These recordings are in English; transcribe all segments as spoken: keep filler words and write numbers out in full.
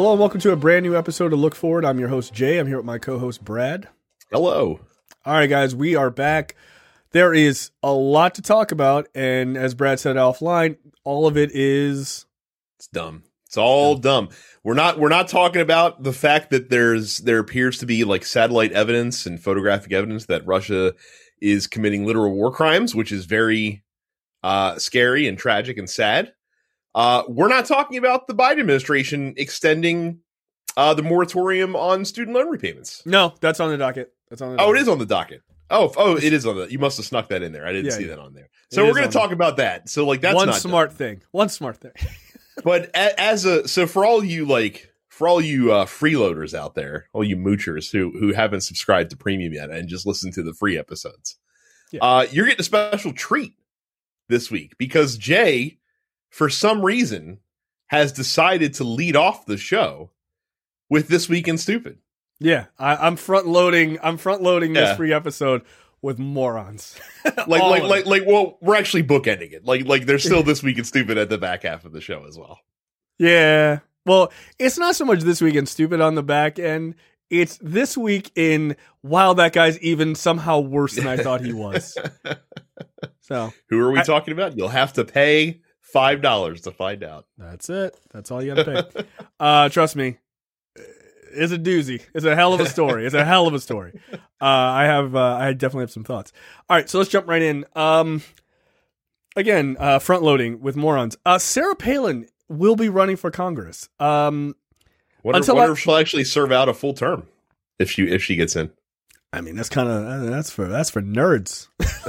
Hello and welcome to a brand new episode of Look Forward. I'm your host, Jay. I'm here with my co-host, Brad. Hello. All right, guys, we are back. There is a lot to talk about, and as Brad said offline, all of it is... It's dumb. It's all dumb. We're not we're not talking about the fact that there's there appears to be like satellite evidence and photographic evidence that Russia is committing literal war crimes, which is very uh, scary and tragic and sad. Uh, we're not talking about the Biden administration extending uh, the moratorium on student loan repayments. No, that's on the docket. That's on the Oh, docket. it is on the docket. Oh, oh, it is on the. You must have snuck that in there. I didn't Yeah, see yeah. that on there. So It we're is going on to talk about that. So like that's one not smart dumb. thing. One smart thing. But a, as a so for all you like for all you uh, freeloaders out there, all you moochers who who haven't subscribed to premium yet and just listen to the free episodes, Yeah. uh, you're getting a special treat this week because Jay, for some reason, has decided to lead off the show with This Week in Stupid. Yeah, I, I'm front loading. I'm front loading this Yeah. free episode with morons. Like, All like, of like, it. like. Well, we're actually bookending it. Like, like, there's still This Week in Stupid at the back half of the show as well. Yeah. Well, it's not so much This Week in Stupid on the back end. It's This Week in, wow, that guy's even somehow worse than I thought he was. So Who are we I- talking about? You'll have to pay five dollars to find out. that's it. That's all you got to pay. uh, trust me. It's a doozy. It's a hell of a story. It's a hell of a story. Uh, I have, uh, I definitely have some thoughts. All right, so let's jump right in. Um, again, uh, front loading with morons. Uh, Sarah Palin will be running for Congress. Um, Wonder, Until wonder I- if she'll actually serve out a full term if she if she gets in. I mean, that's kind of that's for that's for nerds.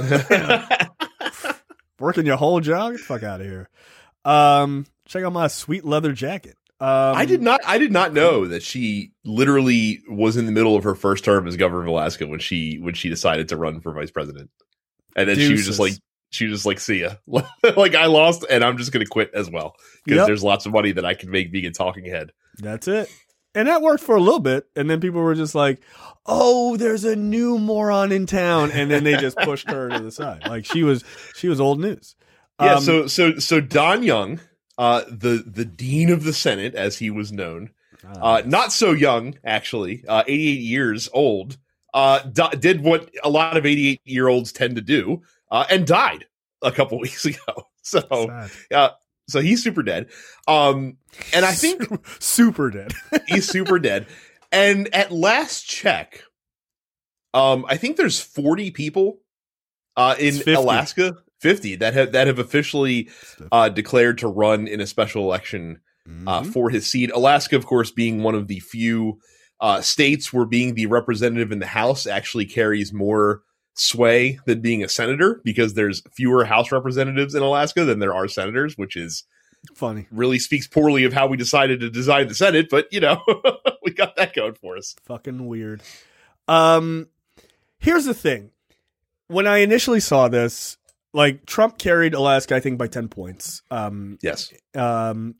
Working your whole job, get the fuck out of here. Um, check out my sweet leather jacket. Um, I did not. I did not know that she literally was in the middle of her first term as governor of Alaska when she when she decided to run for vice president, and then she was just Deuces. like she was just like, "See ya." Like I lost, and I'm just going to quit as well because Yep. there's lots of money that I can make being a talking head. That's it. And that worked for a little bit, and then people were just like, "Oh, there's a new moron in town," and then they just pushed her to the side. Like she was she was old news. Yeah. Um, so so so Don Young, uh, the the dean of the Senate, as he was known. Uh, not so young, actually, uh, eighty-eight years old, uh, d- did what a lot of eighty-eight year olds tend to do, uh, and died a couple weeks ago. So, sad. uh, so he's super dead. Um, and I think super dead. he's super dead. And at last check, um, I think there's forty people, uh, in It's fifty. Alaska, fifty that have, that have officially, uh, declared to run in a special election Uh, Mhm. for his seat. Alaska, of course, being one of the few uh, states where being the representative in the House actually carries more sway than being a senator, because there's fewer House representatives in Alaska than there are senators, which is Funny. really speaks poorly of how we decided to design the Senate. But, you know, we got that going for us. Fucking weird. Um, here's the thing. When I initially saw this, like Trump carried Alaska, I think, by ten points. Um, Yes. um,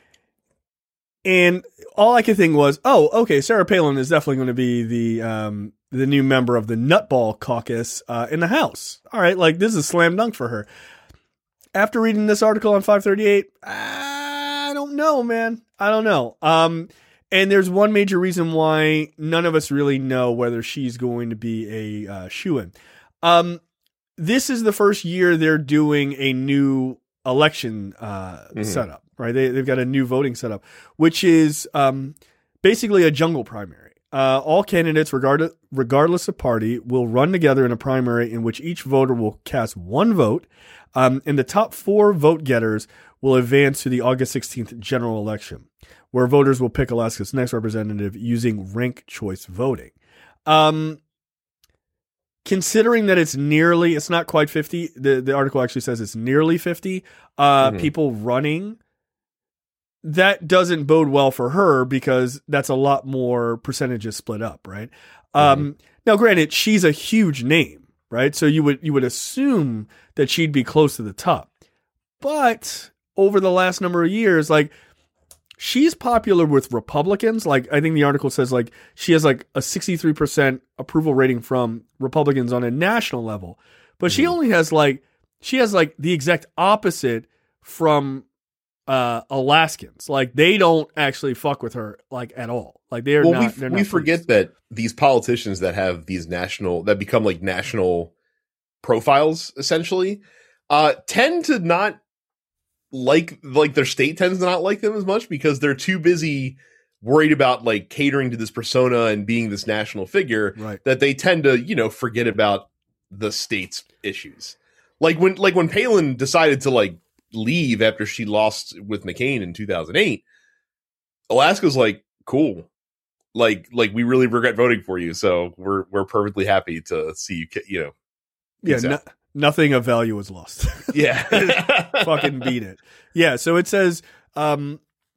and all I could think was, oh, okay, Sarah Palin is definitely going to be the um, the new member of the Nutball Caucus uh, in the House. All right, like this is a slam dunk for her. After reading this article on five thirty-eight, I don't know, man. I don't know. Um, and there's one major reason why none of us really know whether she's going to be a uh, shoo-in. Um, this is the first year they're doing a new election uh, Mhm. setup, right? They, they've got a new voting setup, which is um, basically a jungle primary. Uh, all candidates, regard- regardless of party, will run together in a primary in which each voter will cast one vote, um, and the top four vote getters will advance to the August sixteenth general election, where voters will pick Alaska's next representative using ranked choice voting. Um, considering that it's nearly, it's not quite fifty, the, the article actually says it's nearly fifty uh, Mhm. people running, that doesn't bode well for her because that's a lot more percentages split up, right? Um, now, granted, she's a huge name, right? So you would you would assume that she'd be close to the top. But over the last number of years, like, she's popular with Republicans. Like, I think the article says, like, she has like a sixty-three percent approval rating from Republicans on a national level. But she Mhm. only has like, she has like the exact opposite from uh, Alaskans. Like they don't actually fuck with her like at all. Like they're well, not. we, they're we not forget pleased. that these politicians that have these national that become like national profiles essentially uh, tend to not like like their state tends to not like them as much because they're too busy worried about like catering to this persona and being this national figure Right. that they tend to, you know, forget about the state's issues. Like when like when Palin decided to like leave after she lost with McCain in two thousand eight, Alaska's like, cool. Like like we really regret voting for you, so we're we're perfectly happy to see you, you know. Yeah, no, nothing of value was lost. Yeah. Fucking beat it. Yeah, so it says um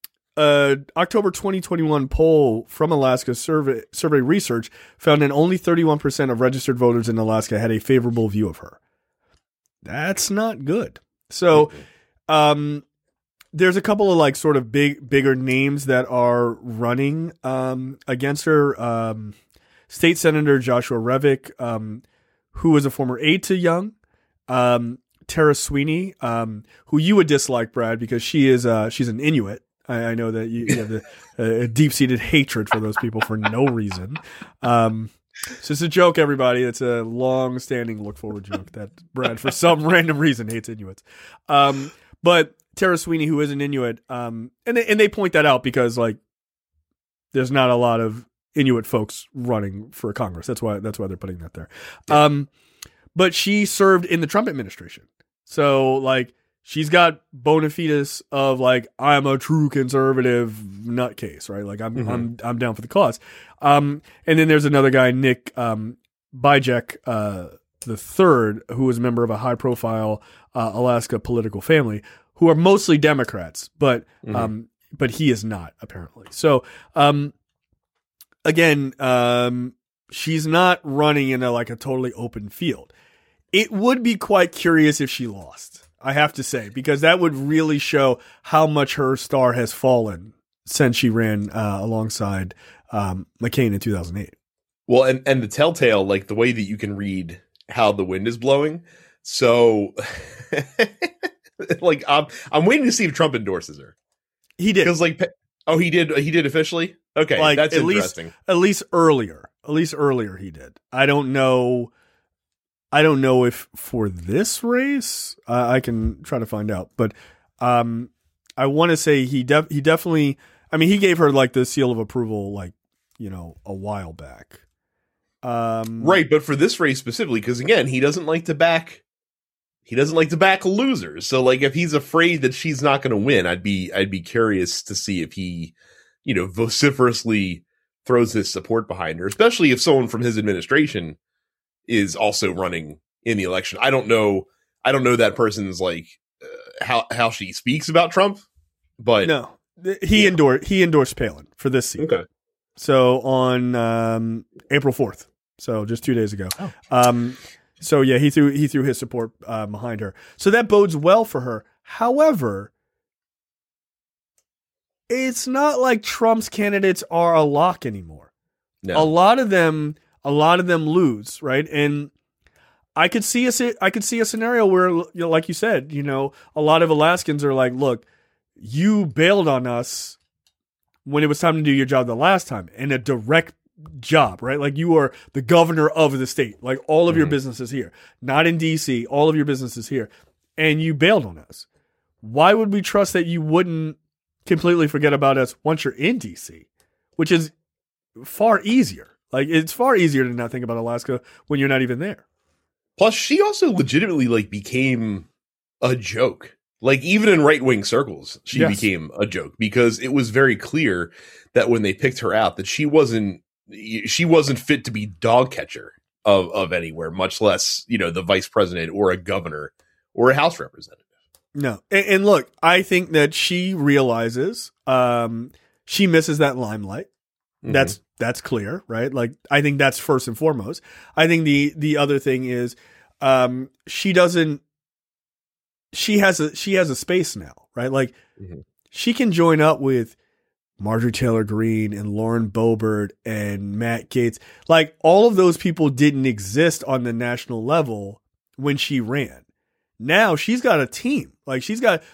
uh October twenty twenty-one poll from Alaska survey survey research found that only thirty-one percent of registered voters in Alaska had a favorable view of her. That's not good. So um there's a couple of like sort of big bigger names that are running um against her. Um State Senator Joshua Revick, um who was a former aide to Young, um, Tara Sweeney, um, who you would dislike, Brad, because she is uh, she's an Inuit. I, I know that you, you have a uh, deep-seated hatred for those people for no reason. Um, it's just a joke, everybody. It's a long-standing look-forward joke that Brad, for some random reason, hates Inuits. Um, but Tara Sweeney, who is an Inuit, um, and they, and they point that out because like there's not a lot of Inuit folks running for Congress. That's why that's why they're putting that there. Um, but she served in the Trump administration. So like she's got bona fides of like, I'm a true conservative nutcase, right? Like I'm mm-hmm. I'm I'm down for the cause. Um, and then there's another guy, Nick um Bijek uh the third, who is a member of a high profile uh, Alaska political family, who are mostly Democrats, but mm-hmm. um but he is not, apparently. So um Again, um, she's not running in a, like a totally open field. It would be quite curious if she lost, I have to say, because that would really show how much her star has fallen since she ran uh, alongside um, McCain in two thousand eight. Well, and, and the telltale, like the way that you can read how the wind is blowing. So, like, I'm, I'm waiting to see if Trump endorses her. He did. Because, like, oh, he did. He did officially. Okay, like, that's at interesting. Least, at least earlier, at least earlier he did. I don't know. I don't know if for this race, uh, I can try to find out. But um, I want to say he def- he definitely. I mean, he gave her like the seal of approval, like you know, a while back. Um, right, but for this race specifically, because again, he doesn't like to back. He doesn't like to back losers. So, like, if he's afraid that she's not going to win, I'd be I'd be curious to see if he, you know, vociferously throws his support behind her, especially if someone from his administration is also running in the election. I don't know. I don't know that person's like uh, how how she speaks about Trump, but no, he yeah. endorsed he endorsed Palin for this seat. Okay, so on um, April fourth, so just two days ago. Oh. Um, so yeah, he threw he threw his support uh, behind her. So that bodes well for her. However, it's not like Trump's candidates are a lock anymore. No. A lot of them, a lot of them lose, right? And I could see a, I could see a scenario where, you know, like you said, you know, a lot of Alaskans are like, look, you bailed on us when it was time to do your job the last time, and a direct job, right? Like you are the governor of the state, like all of mm-hmm. your businesses here, not in D C, all of your businesses here, and you bailed on us. Why would we trust that you wouldn't completely forget about us once you're in D C, which is far easier. Like it's far easier to not think about Alaska when you're not even there. Plus, she also legitimately like became a joke. Like even in right wing circles, she yes. became a joke because it was very clear that when they picked her out, that she wasn't she wasn't fit to be dog catcher of of anywhere, much less you know the vice president or a governor or a House representative. No. And, and look, I think that she realizes um, she misses that limelight. Mm-hmm. That's that's clear, right? Like, I think that's first and foremost. I think the the other thing is um, she doesn't she has a she has a space now, right? Like mm-hmm. she can join up with Marjorie Taylor Greene and Lauren Boebert and Matt Gaetz. Like all of those people didn't exist on the national level when she ran. Now she's got a team. Like she's got,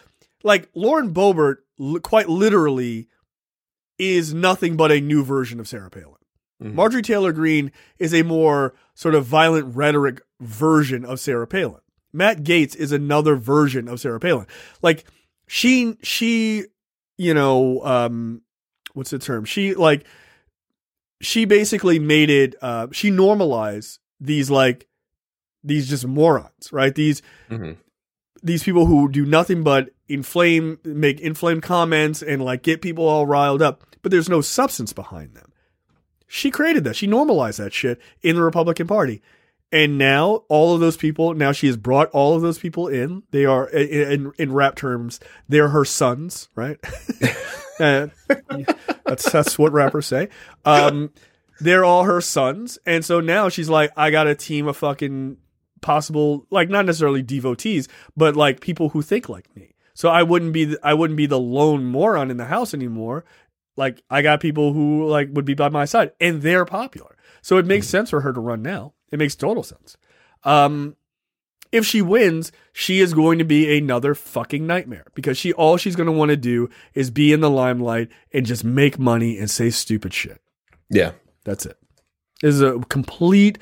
like Lauren Boebert, l- quite literally, is nothing but a new version of Sarah Palin. Mm-hmm. Marjorie Taylor Greene is a more sort of violent rhetoric version of Sarah Palin. Matt Gaetz is another version of Sarah Palin. Like she, she, you know, um, what's the term? She like, she basically made it, uh, she normalized these like, these just morons, right? These, mm-hmm. these people who do nothing but inflame, make inflamed comments and like get people all riled up, but there's no substance behind them. She created that. She normalized that shit in the Republican Party. And now all of those people, now she has brought all of those people in. They are, in, in rap terms, they're her sons, right? uh, that's, that's what rappers say. Um, they're all her sons. And so now she's like, I got a team of fucking possible, like not necessarily devotees, but like people who think like me. So I wouldn't be, I wouldn't be the lone moron in the house anymore. Like I got people who like would be by my side and they're popular. So it makes mm-hmm. sense for her to run now. It makes total sense. Um, if she wins, she is going to be another fucking nightmare because she, all she's going to want to do is be in the limelight and just make money and say stupid shit. Yeah. That's it. This is a complete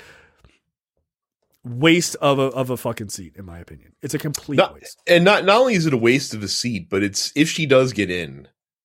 waste of a, of a fucking seat, in my opinion. It's a complete not, waste. And not, not only is it a waste of a seat, but it's, if she does get in,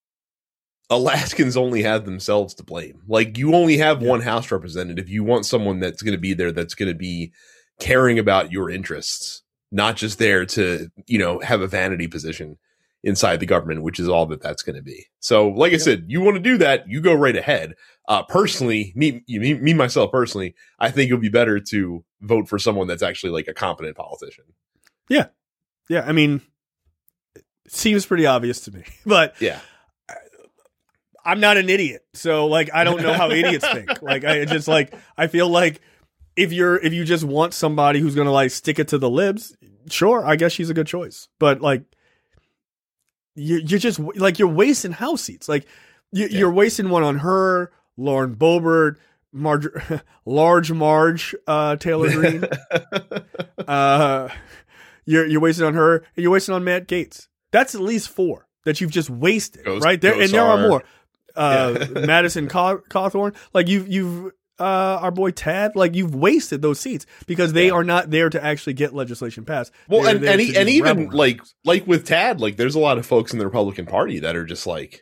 Alaskans only have themselves to blame. Like you only have yeah. one House representative. You want someone that's going to be there, that's going to be caring about your interests, not just there to, you know, have a vanity position inside the government, which is all that that's going to be. So like I yeah. said, you want to do that, you go right ahead. Uh, personally, me, me, me, myself personally, I think it would be better to vote for someone that's actually like a competent politician. Yeah. Yeah. I mean, it seems pretty obvious to me, but yeah. I'm not an idiot. So like, I don't know how idiots think. Like, I just like, I feel like if you're, if you just want somebody who's going to like stick it to the libs, sure, I guess she's a good choice. But like, you, you're just like, you're wasting House seats. Like you, yeah. you're wasting one on her, Lauren Boebert, Marge, large Marge, uh, Taylor Greene. uh, you're, you're wasting on her and you're wasting on Matt Gaetz. That's at least four that you've just wasted, Ghost, right? There, and there are more. Uh, yeah. Madison Caw- Cawthorn, like you've, you've, uh, our boy Tad, like you've wasted those seats because they yeah. are not there to actually get legislation passed. Well, They're and and, he, and even like, like with Tad, like there's a lot of folks in the Republican Party that are just like,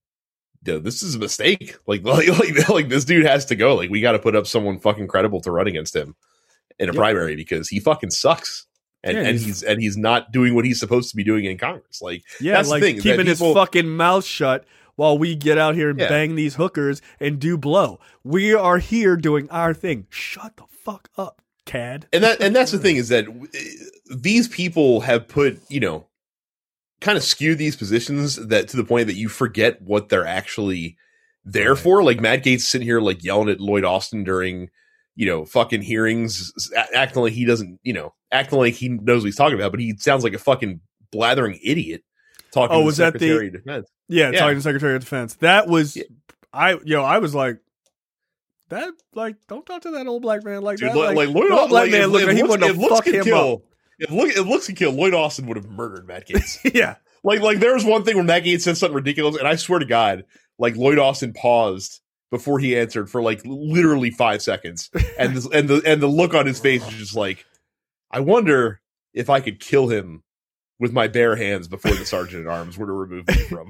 dude, this is a mistake. Like, like, like, like this dude has to go. Like, we got to put up someone fucking credible to run against him in a yeah. primary because he fucking sucks. And, yeah, and he's, he's and he's not doing what he's supposed to be doing in Congress. Like, yeah, that's like the thing, keeping his people, fucking mouth shut while we get out here and yeah. bang these hookers and do blow. We are here doing our thing. Shut the fuck up, Cad. And that and that's the thing is that these people have put, you know, kind of skewed these positions that to the point that you forget what they're actually there right. for. Like Matt Gaetz sitting here like yelling at Lloyd Austin during, you know, fucking hearings, acting like he doesn't, you know, acting like he knows what he's talking about, but he sounds like a fucking blathering idiot talking oh, to was the Secretary that the, of Defense. Yeah, yeah, talking to the Secretary of Defense. That was, yeah. I, yo, I was like, that, like, don't talk to that old black man like Dude, that. Like, like, Lloyd, old black like, man if, looked like he looks, wanted to fuck him kill, up. If, look, if looks could kill, Lloyd Austin would have murdered Matt Gaetz. yeah. Like, like there was one thing when Matt Gaetz said something ridiculous, and I swear to God, like Lloyd Austin paused before he answered for like literally five seconds, and this, and the and the look on his face was just like, I wonder if I could kill him with my bare hands before the sergeant at arms were to remove me from.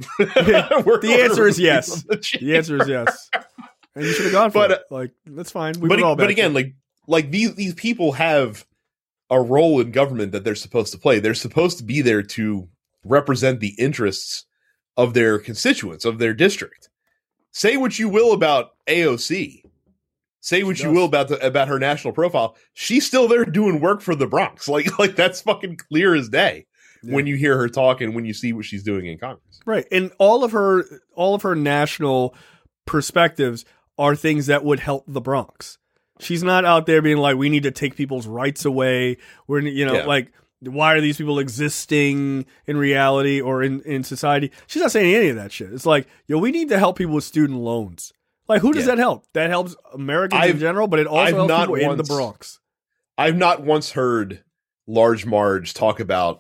The answer is yes. The, the answer is yes. And you should have gone for but, it. Like that's fine. We but all but again, like like these these people have a role in government that they're supposed to play. They're supposed to be there to represent the interests of their constituents, of their district. Say what you will about A O C. Say what you will about the, about her national profile. She's still there doing work for the Bronx. Like like that's fucking clear as day. Yeah. When you hear her talk and when you see what she's doing in Congress. Right. And all of her all of her national perspectives are things that would help the Bronx. She's not out there being like, we need to take people's rights away. We're, you know, yeah. like, why are these people existing in reality or in, in society? She's not saying any of that shit. It's like, yo, we need to help people with student loans. Like, who does yeah. that help? That helps Americans I've, in general, but it also I've helps people once, in the Bronx. I've not once heard Large Marge talk about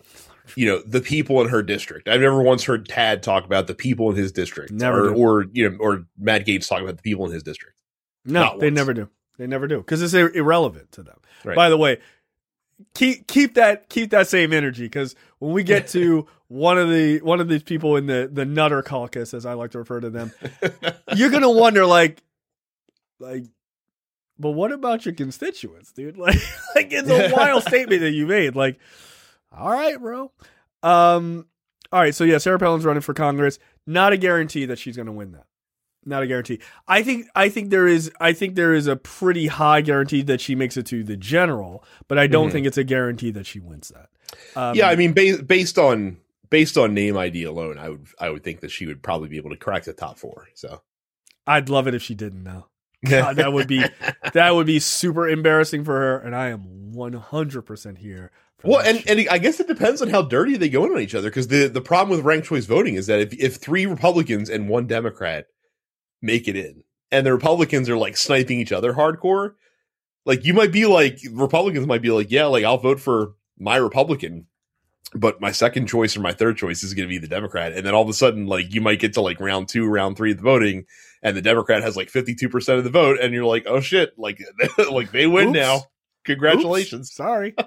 you know, the people in her district. I've never once heard Tad talk about the people in his district, Never or, do. or you know, or Matt Gaetz talk about the people in his district. No, Not they once. never do. They never do because it's ir- irrelevant to them. Right. By the way, keep keep that keep that same energy because when we get to one of the one of these people in the the Nutter Caucus, as I like to refer to them, you're gonna wonder like like. But what about your constituents, dude? Like, like it's a wild statement that you made. Like, all right, bro. Um, all right. So yeah, Sarah Palin's running for Congress. Not a guarantee that she's going to win that. Not a guarantee. I think. I think there is. I think there is a pretty high guarantee that she makes it to the general, but I don't mm-hmm. think it's a guarantee that she wins that. Um, yeah, I mean, ba- based on based on name I D alone, I would I would think that she would probably be able to crack the top four. So I'd love it if she didn't now. God, that would be that would be super embarrassing for her, and I am one hundred percent here. For well, that and, shit. and I guess it depends on how dirty they go in on each other. Because the, the problem with ranked choice voting is that if if three Republicans and one Democrat make it in, and the Republicans are like sniping each other hardcore, like you might be like Republicans might be like, yeah, like I'll vote for my Republican, but my second choice or my third choice is going to be the Democrat, and then all of a sudden, like you might get to like round two, round three of the voting. And the Democrat has like fifty-two percent of the vote, and you're like, oh shit, like, like they win Oops. now. Congratulations. Oops. Sorry.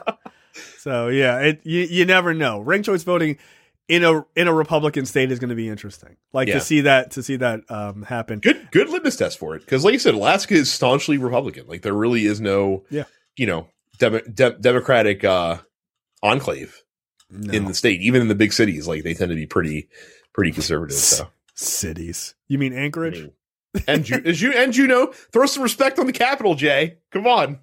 So yeah, it you, you never know. Ranked choice voting in a in a Republican state is going to be interesting. Like yeah. to see that to see that um, happen. Good good litmus test for it, because like you said, Alaska is staunchly Republican. Like there really is no, yeah. you know, dem- de- Democratic uh, enclave no. in the state, even in the big cities. Like they tend to be pretty pretty conservative. So. Cities. You mean Anchorage? I mean, and Ju- Ju- and Juneau. Throw some respect on the capital, Jay. Come on.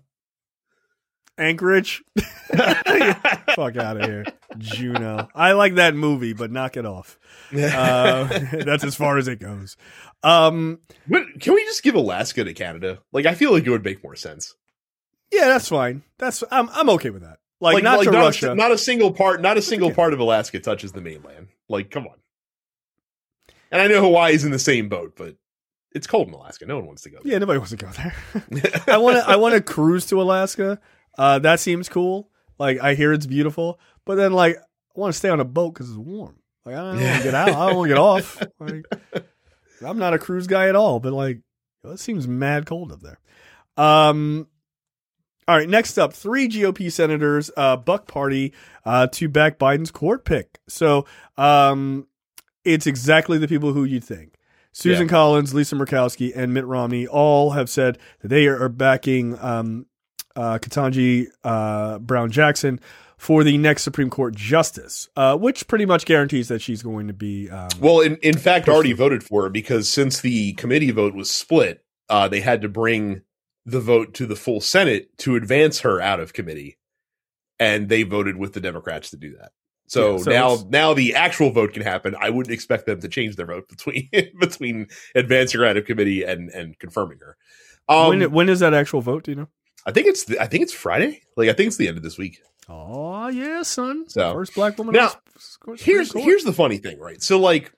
Anchorage? Fuck out of here. Juneau. I like that movie, but knock it off. Uh, that's as far as it goes. Um, but can we just give Alaska to Canada? Like, I feel like it would make more sense. Yeah, that's fine. That's I'm I'm okay with that. Like, like not like to not Russia. A, not a single part. Not a single part of Alaska touches the mainland. Like, come on. And I know Hawaii's in the same boat, but it's cold in Alaska. No one wants to go there. Yeah, nobody wants to go there. I want to. I want to cruise to Alaska. Uh, that seems cool. Like I hear it's beautiful, but then like I want to stay on a boat because it's warm. Like I don't want to get out. I don't want to get off. Like, I'm not a cruise guy at all, but like it seems mad cold up there. Um. All right. Next up, three G O P senators, uh, Buck Party, uh, to back Biden's court pick. So, um. It's exactly the people who you'd think. Susan yeah. Collins, Lisa Murkowski, and Mitt Romney all have said that they are backing um, uh, Ketanji uh, Brown Jackson for the next Supreme Court justice, uh, which pretty much guarantees that she's going to be. Um, well, in, in fact, already voted for her because since the committee vote was split, uh, they had to bring the vote to the full Senate to advance her out of committee. And they voted with the Democrats to do that. So, yeah, so now, now the actual vote can happen. I wouldn't expect them to change their vote between between advancing her out of committee and, and confirming her. Um, when when is that actual vote? Do you know? I think it's the, I think it's Friday. Like I think it's the end of this week. Oh yeah, son. So first black woman. Now here's here's the funny thing, right? So like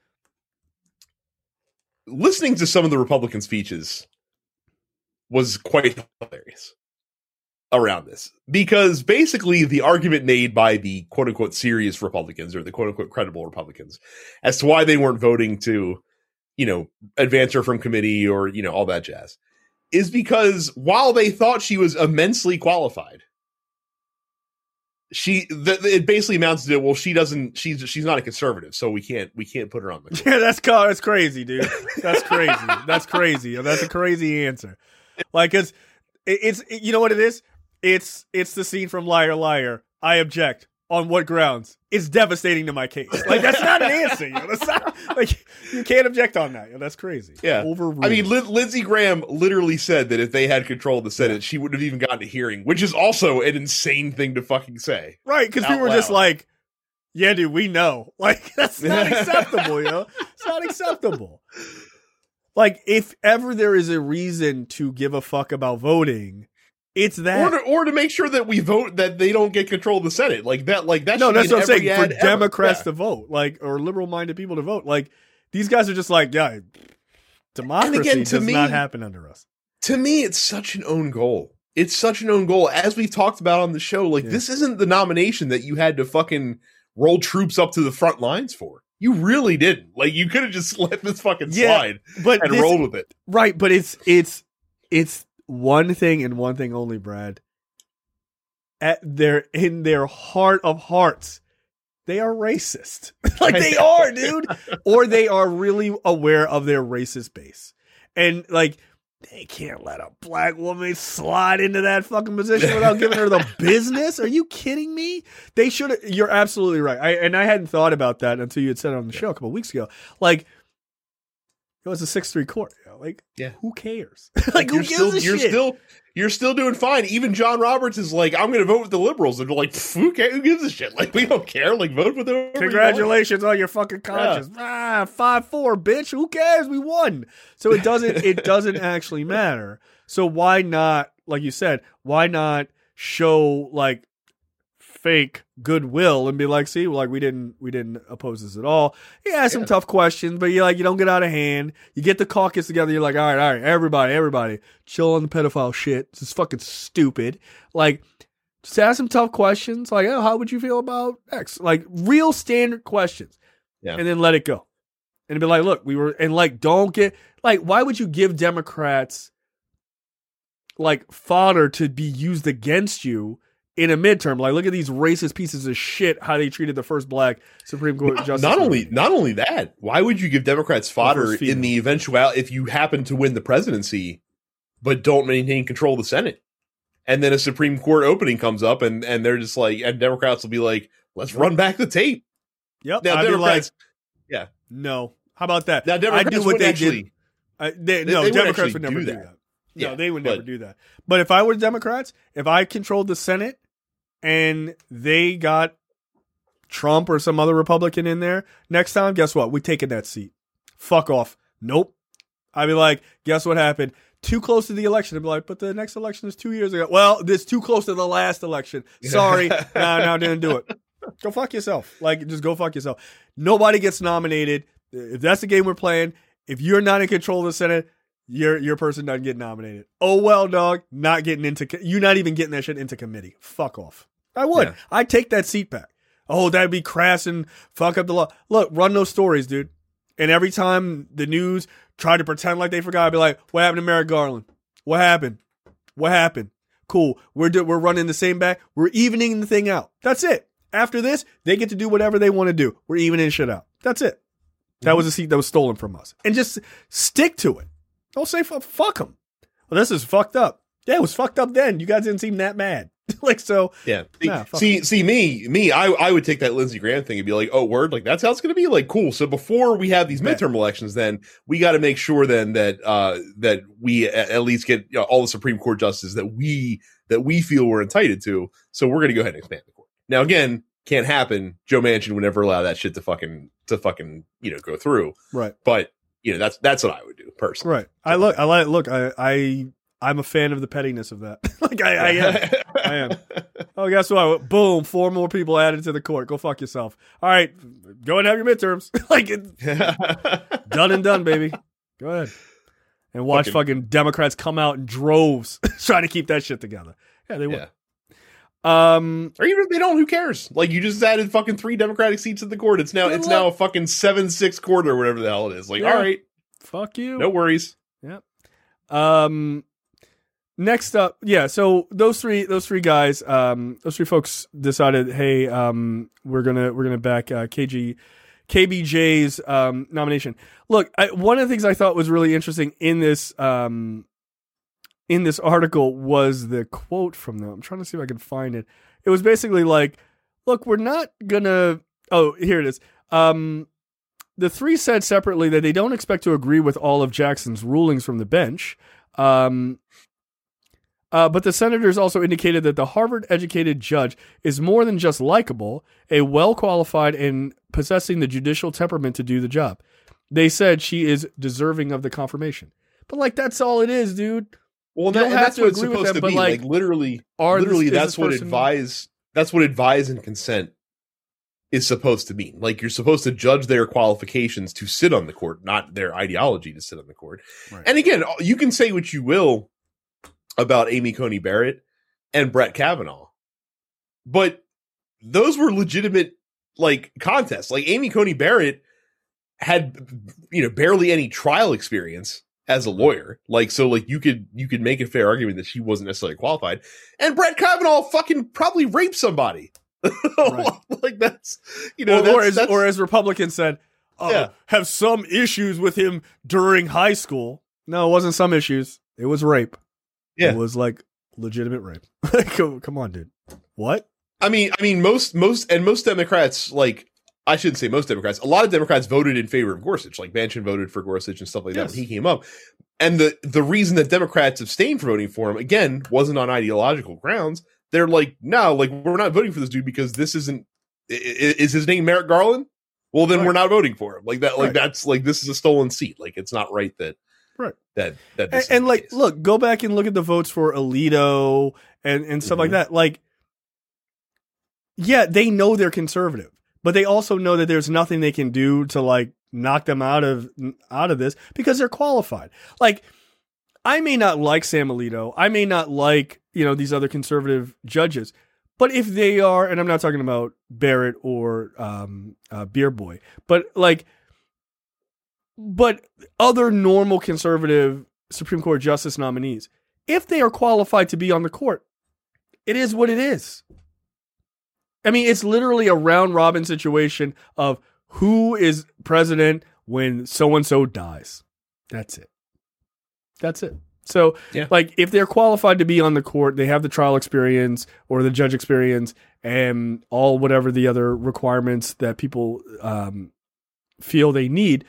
listening to some of the Republican speeches was quite hilarious around this, because basically the argument made by the quote unquote serious Republicans or the quote unquote credible Republicans as to why they weren't voting to, you know, advance her from committee or, you know, all that jazz is because while they thought she was immensely qualified, she, the, it basically amounts to, well, she doesn't, she's, she's not a conservative, so we can't, we can't put her on the court. Yeah, that's, that's crazy, dude. That's crazy. That's crazy. That's a crazy answer. Like, it's, it's, it, you know what it is? It's it's the scene from Liar Liar. I object. On what grounds? It's devastating to my case. Like that's not an answer. You know? That's not, like you can't object on that. You know? That's crazy. Yeah. Overruled. I mean, Lin- Lindsey Graham literally said that if they had control of the Senate, yeah. she wouldn't have even gotten a hearing, which is also an insane thing to fucking say. Right? Because people were loud. Just like, "Yeah, dude, we know." Like that's not acceptable. You know, it's not acceptable. Like if ever there is a reason to give a fuck about voting. It's that, or to, or to make sure that we vote that they don't get control of the Senate, like that, like that. No, that's what I'm saying. For ever. Democrats yeah. to vote, like, or liberal-minded people to vote, like these guys are just like, yeah, democracy again, does me, not happen under us. To me, it's such an own goal. It's such an own goal, as we've talked about on the show. Like, yeah. this isn't the nomination that you had to fucking roll troops up to the front lines for. You really didn't. Like, you could have just let this fucking yeah, slide but and this, rolled with it. Right, but it's it's it's one thing and one thing only, Brad. At their in their heart of hearts, they are racist. Like they are, dude. Or they are really aware of their racist base. And like they can't let a black woman slide into that fucking position without giving her the business. Are you kidding me? They should. You're absolutely right. I, and I hadn't thought about that until you had said it on the show a couple of weeks ago. Like, it was a six three court. You know, like, yeah. Who cares? Like, who you're gives still, a you're shit? Still, you're still doing fine. Even John Roberts is like, I'm going to vote with the liberals. And they're like, who cares? Who gives a shit? Like, we don't care. Like, vote with them. Congratulations on your fucking conscience. Yeah. Ah, five four, bitch. Who cares? We won. So it doesn't. It doesn't actually matter. So why not? Like you said, why not show like fake goodwill and be like, see, like we didn't we didn't oppose this at all. He asked some yeah. tough questions, but you like you don't get out of hand. You get the caucus together. You're like, all right, all right, everybody, everybody, chill on the pedophile shit. This is fucking stupid. Like, just ask some tough questions. Like, oh, how would you feel about X? Like real standard questions, yeah. and then let it go. And be like, look, we were, and like, don't get like, why would you give Democrats like fodder to be used against you in a midterm? Like, look at these racist pieces of shit, how they treated the first black Supreme Court not, justice. Not only, not only that, why would you give Democrats fodder in the eventuality if you happen to win the presidency, but don't maintain control of the Senate? And then a Supreme Court opening comes up and, and they're just like, and Democrats will be like, let's run back the tape. Yep. Now, I'd Democrats, like, yeah. No. How about that? Now, Democrats I do what they actually, did. I, they, no, they Democrats would, would never do do that. that. No, yeah, they would but, never do that. But if I were Democrats, if I controlled the Senate and they got Trump or some other Republican in there, next time, guess what? We're taking that seat. Fuck off. Nope. I'd be like, guess what happened? Too close to the election. I'd be like, but the next election is two years ago. Well, this too close to the last election. Sorry. no, no, didn't do it. Go fuck yourself. Like, just go fuck yourself. Nobody gets nominated. If that's the game we're playing, if you're not in control of the Senate, your your person doesn't get nominated. Oh, well, dog. Not getting into, you're not even getting that shit into committee. Fuck off. I would. Yeah. I'd take that seat back. Oh, that'd be crass and fuck up the law. Look, run those stories, dude. And every time the news try to pretend like they forgot, I'd be like, what happened to Merrick Garland? What happened? What happened? Cool. We're do- we're running the same back. We're evening the thing out. That's it. After this, they get to do whatever they want to do. We're evening shit out. That's it. That was a seat that was stolen from us. And just stick to it. Don't say fuck, fuck them. Well, this is fucked up. Yeah, it was fucked up then. You guys didn't seem that mad. Like, so. Yeah. See, nah, see, them. see, me, me, I, I would take that Lindsey Graham thing and be like, oh, word? Like, that's how it's going to be? Like, cool. So before we have these midterm elections, then we got to make sure then that, uh, that we at least get you know, all the Supreme Court justices that we, that we feel we're entitled to. So we're going to go ahead and expand the court. Now, again, can't happen. Joe Manchin would never allow that shit to fucking, to fucking, you know, go through. Right. But, you know, that's, that's what I would do personally. Right. I look, I like, look, I, I, I'm a fan of the pettiness of that. Like I, I am. I am. Oh, guess what? Boom. Four more people added to the court. Go fuck yourself. All right. Go and have your midterms. Like it, done and done, baby. Go ahead. And watch fucking, fucking Democrats come out in droves trying to keep that shit together. Yeah, they will. Yeah. Um, or even if they don't, who cares? Like you just added fucking three Democratic seats in the court. It's now it's luck. now a fucking seven six court or whatever the hell it is. Like, yeah. All right, fuck you. No worries. Yep. Um, next up, yeah. So those three, those three guys, um, those three folks decided, hey, um, we're gonna we're gonna back uh, K G, K B J's um nomination. Look, I, one of the things I thought was really interesting in this um. in this article was the quote from them. I'm trying to see if I can find it. It was basically like, look, we're not gonna, oh, here it is. Um, the three said separately that they don't expect to agree with all of Jackson's rulings from the bench. Um, uh, but the senators also indicated that the Harvard-educated judge is more than just likable, a well-qualified and possessing the judicial temperament to do the job. They said she is deserving of the confirmation. But like, that's all it is, dude. Well, you that, don't have that's to what it's agree with supposed them, to be. but like, like literally, are literally, this, that's what person... advise. That's what advise and consent is supposed to mean. Like you're supposed to judge their qualifications to sit on the court, not their ideology to sit on the court. Right. And again, you can say what you will about Amy Coney Barrett and Brett Kavanaugh, but those were legitimate like contest. Like Amy Coney Barrett had, you know, barely any trial experience as a lawyer. Like, so like you could, you could make a fair argument that she wasn't necessarily qualified. And Brett Kavanaugh fucking probably raped somebody. Right. Like that's, you know, or, that's, or, as, that's, or as Republicans said, oh, yeah. have some issues with him during high school. No, it wasn't some issues. It was rape. Yeah. It was like legitimate rape. come, come on, dude. What? I mean, I mean, most, most, and most Democrats, like, I shouldn't say most Democrats, a lot of Democrats voted in favor of Gorsuch. Like Manchin voted for Gorsuch and stuff like that yes. when he came up. And the, the reason that Democrats abstained from voting for him, again, wasn't on ideological grounds. They're like, no, like, we're not voting for this dude because this isn't, is his name Merrick Garland? Well, then right. we're not voting for him. Like that, like right. that's like, this is a stolen seat. Like, it's not right that, right. that, that, and, and like, case. Look, go back and look at the votes for Alito and, and stuff mm-hmm. like that. Like, yeah, they know they're conservative, but they also know that there's nothing they can do to like knock them out of, out of this because they're qualified. Like, I may not like Sam Alito. I may not like, you know, these other conservative judges, but if they are, and I'm not talking about Barrett or um, uh, Beer Boy, but like, but other normal conservative Supreme Court justice nominees, if they are qualified to be on the court, it is what it is. I mean, it's literally a round robin situation of who is president when so-and-so dies. That's it. That's it. So, yeah. like, if they're qualified to be on the court, they have the trial experience or the judge experience and all whatever the other requirements that people um, feel they need,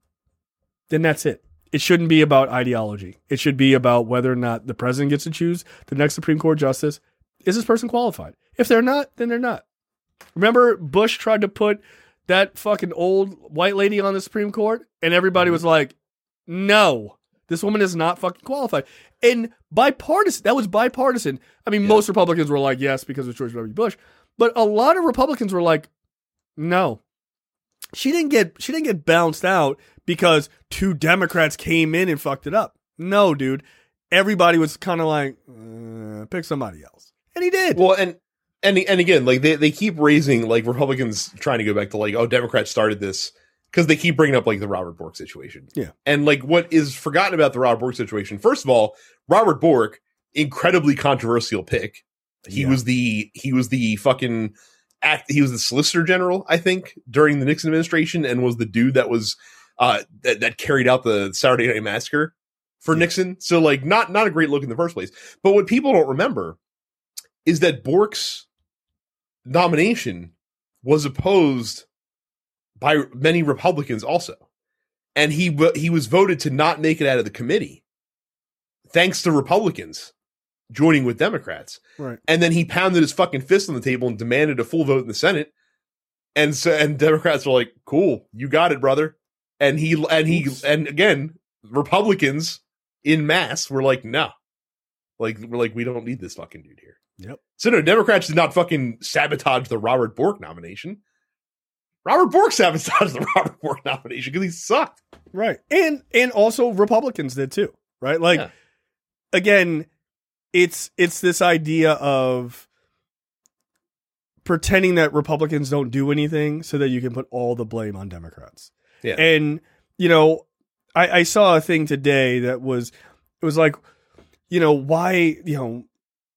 then that's it. It shouldn't be about ideology. It should be about whether or not the president gets to choose the next Supreme Court justice. Is this person qualified? If they're not, then they're not. Remember, Bush tried to put that fucking old white lady on the Supreme Court, and everybody was like, no. This woman is not fucking qualified. And bipartisan, that was bipartisan. I mean, yeah. most Republicans were like, yes, because of George W. Bush. But a lot of Republicans were like, no. She didn't get she didn't get bounced out because two Democrats came in and fucked it up. No, dude. Everybody was kind of like, uh, pick somebody else. And he did. Well, and and and again, like they, they keep raising, like Republicans trying to go back to like, oh, Democrats started this. Because they keep bringing up like the Robert Bork situation. Yeah. And like what is forgotten about the Robert Bork situation, first of all, Robert Bork, incredibly controversial pick. He yeah. was the, he was the fucking act, he was the Solicitor General, I think, during the Nixon administration and was the dude that was, uh, that, that carried out the Saturday Night Massacre for yeah. Nixon. So like not, not a great look in the first place. But what people don't remember is that Bork's nomination was opposed by many Republicans also. And he he was voted to not make it out of the committee thanks to Republicans joining with Democrats. Right. And then he pounded his fucking fist on the table and demanded a full vote in the Senate. And so and Democrats were like, "Cool, you got it, brother." And he and he Oops. and again, Republicans in mass were like, "No." Like we're like, "We don't need this fucking dude here." Yep. So no, Democrats did not fucking sabotage the Robert Bork nomination. Robert Bork sabotaged the Robert Bork nomination because he sucked. Right. And and also Republicans did too. Right? Like yeah. again, it's it's this idea of pretending that Republicans don't do anything so that you can put all the blame on Democrats. Yeah. And, you know, I, I saw a thing today that was it was like, you know, why, you know,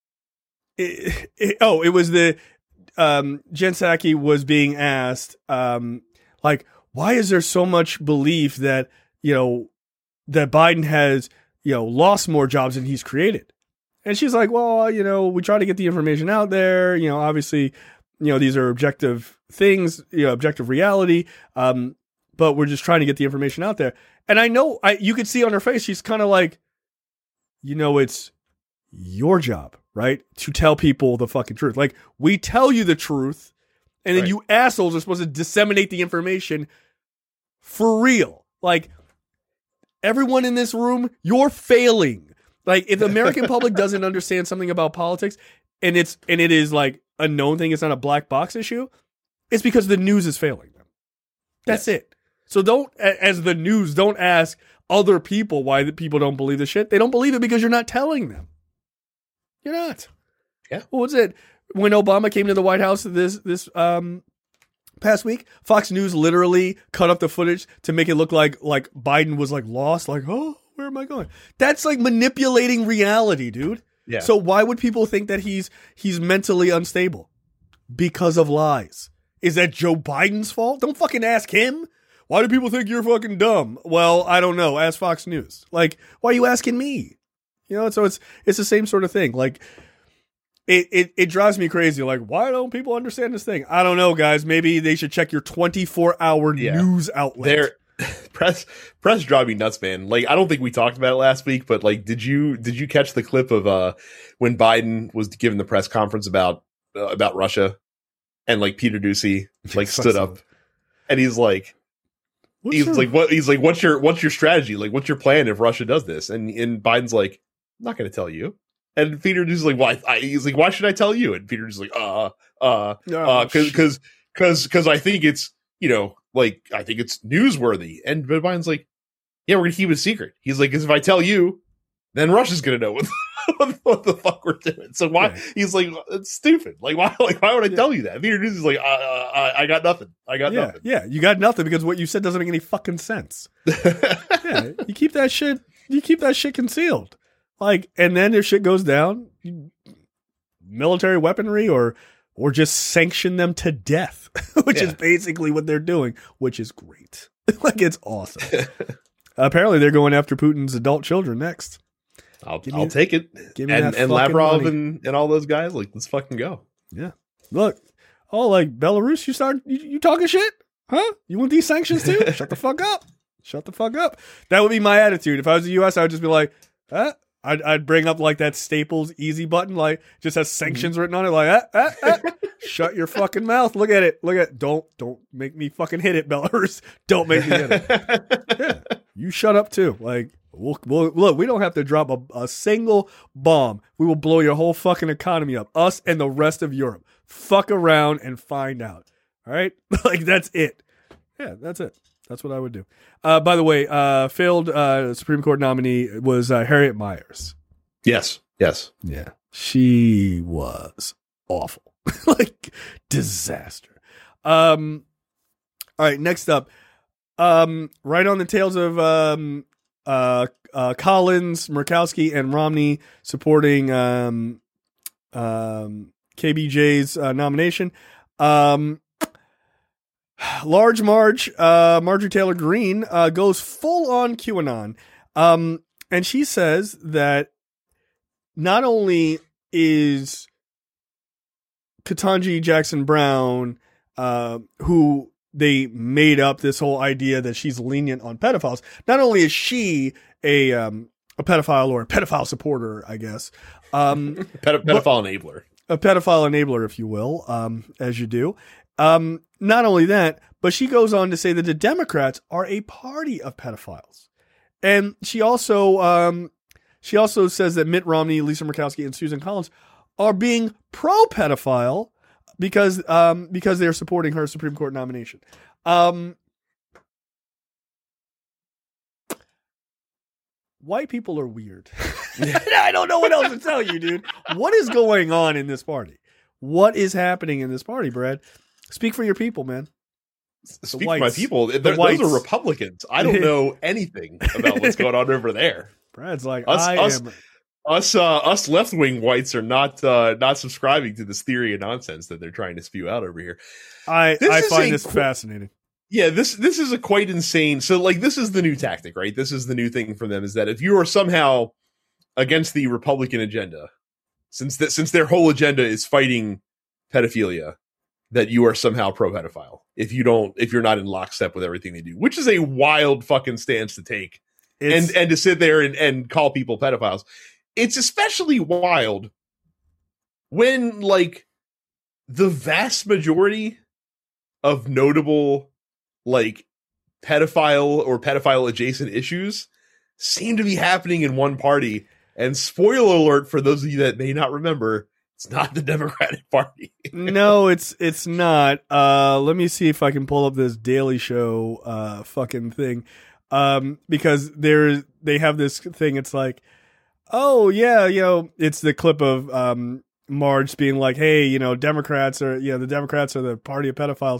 it, it, oh, it was the Um, Jen Psaki was being asked, um, like, why is there so much belief that, you know, that Biden has, you know, lost more jobs than he's created? And she's like, well, you know, we try to get the information out there. You know, obviously, you know, these are objective things, you know, objective reality. Um, but we're just trying to get the information out there. And I know I, you could see on her face, she's kind of like, you know, it's your job, right? To tell people the fucking truth. Like, we tell you the truth, and then right. you assholes are supposed to disseminate the information for real. Like, everyone in this room, you're failing. Like, if the American public doesn't understand something about politics, and it's and it is like a known thing, it's not a black box issue, it's because the news is failing them. That's yes. it. So don't, as the news, don't ask other people why the people don't believe the shit. They don't believe it because you're not telling them. You're not. Yeah. What was it? When Obama came to the White House this this um past week, Fox News literally cut up the footage to make it look like like Biden was like lost, like, oh, where am I going? That's like manipulating reality, dude. Yeah. So why would people think that he's he's mentally unstable? Because of lies. Is that Joe Biden's fault? Don't fucking ask him. Why do people think you're fucking dumb? Well, I don't know. Ask Fox News. Like, why are you asking me? You know, so it's it's the same sort of thing. Like, It, it it drives me crazy. Like, why don't people understand this thing? I don't know, guys. Maybe they should check your twenty-four hour yeah. news outlet. Their press press drive me nuts, man. Like, I don't think we talked about it last week, but like, did you did you catch the clip of uh when Biden was giving the press conference about uh, about Russia, and like Peter Doocy like stood up, and he's like, what's he's your- like, what? He's like, what's your what's your strategy? Like, what's your plan if Russia does this? And and Biden's like, I'm not going to tell you. And Peter is like, why? I, he's like, why should I tell you? And Peter's like, uh, uh, uh, because, because, because, because I think it's, you know, like, I think it's newsworthy. And Biden's like, yeah, we're gonna keep it a secret. He's like, because if I tell you, then Russia's gonna know what, what the fuck we're doing. So why? Yeah. He's like, it's stupid. Like, why? Like, why would I yeah. tell you that? And Peter is like, uh, uh, I got nothing. I got yeah, nothing. Yeah, you got nothing because what you said doesn't make any fucking sense. yeah, you keep that shit. You keep that shit concealed. Like, and then if shit goes down, military weaponry or or just sanction them to death, which yeah. is basically what they're doing, which is great. Like, it's awesome. Apparently, they're going after Putin's adult children next. I'll, me, I'll take it. Give me and and Lavrov and, and all those guys, like, let's fucking go. Yeah. Look, oh, like, Belarus, you start, you, you talking shit? Huh? You want these sanctions too? Shut the fuck up. Shut the fuck up. That would be my attitude. If I was the U S, I would just be like, huh? I'd, I'd bring up like that Staples easy button, like just has sanctions mm-hmm. written on it. Like, ah, ah, ah. Shut your fucking mouth. Look at it. Look at it. Don't, don't make me fucking hit it, Belarus. Don't make me hit it. Yeah. You shut up too. Like, we'll, we'll, look, we don't have to drop a, a single bomb. We will blow your whole fucking economy up. Us and the rest of Europe. Fuck around and find out. All right. Like, that's it. Yeah, that's it. That's what I would do. Uh, by the way, uh, failed uh, Supreme Court nominee was uh, Harriet Miers. Yes. Yes. Yeah. She was awful. Like, disaster. Um, all right. Next up, um, right on the tails of um, uh, uh, Collins, Murkowski, and Romney supporting um, um, K B J's uh, nomination. Um, Large Marge, uh, Marjorie Taylor Greene, uh, goes full on QAnon. Um, and she says that not only is Ketanji Jackson Brown, uh, who they made up this whole idea that she's lenient on pedophiles, not only is she a, um, a pedophile or a pedophile supporter, I guess, um, Ped- pedophile enabler, a pedophile enabler, if you will, um, as you do. Um, not only that, but she goes on to say that the Democrats are a party of pedophiles. And she also, um, she also says that Mitt Romney, Lisa Murkowski, and Susan Collins are being pro-pedophile because, um, because they're supporting her Supreme Court nomination. Um, white people are weird. I don't know what else to tell you, dude. What is going on in this party? What is happening in this party, Brad? Speak for your people, man. Speak for my people. The those are Republicans. I don't know anything about what's going on over there. Brad's like, us, I us, am. Us, uh, us left wing whites are not uh, not subscribing to this theory of nonsense that they're trying to spew out over here. I this I find this qu- fascinating. Yeah, this this is a quite insane. So, like, this is the new tactic, right? This is the new thing for them is that if you are somehow against the Republican agenda, since that since their whole agenda is fighting pedophilia, that you are somehow pro-pedophile if you don't, if you're not in lockstep with everything they do, which is a wild fucking stance to take, it's, and and to sit there and, and call people pedophiles. It's especially wild when, like, the vast majority of notable, like, pedophile or pedophile adjacent issues seem to be happening in one party. And spoiler alert for those of you that may not remember, it's not the Democratic Party. No, it's it's not. Uh, let me see if I can pull up this Daily Show uh, fucking thing, um, because there they have this thing. It's like, oh yeah, you know, it's the clip of um, Marge being like, hey, you know, Democrats are, you know, the Democrats are the party of pedophiles,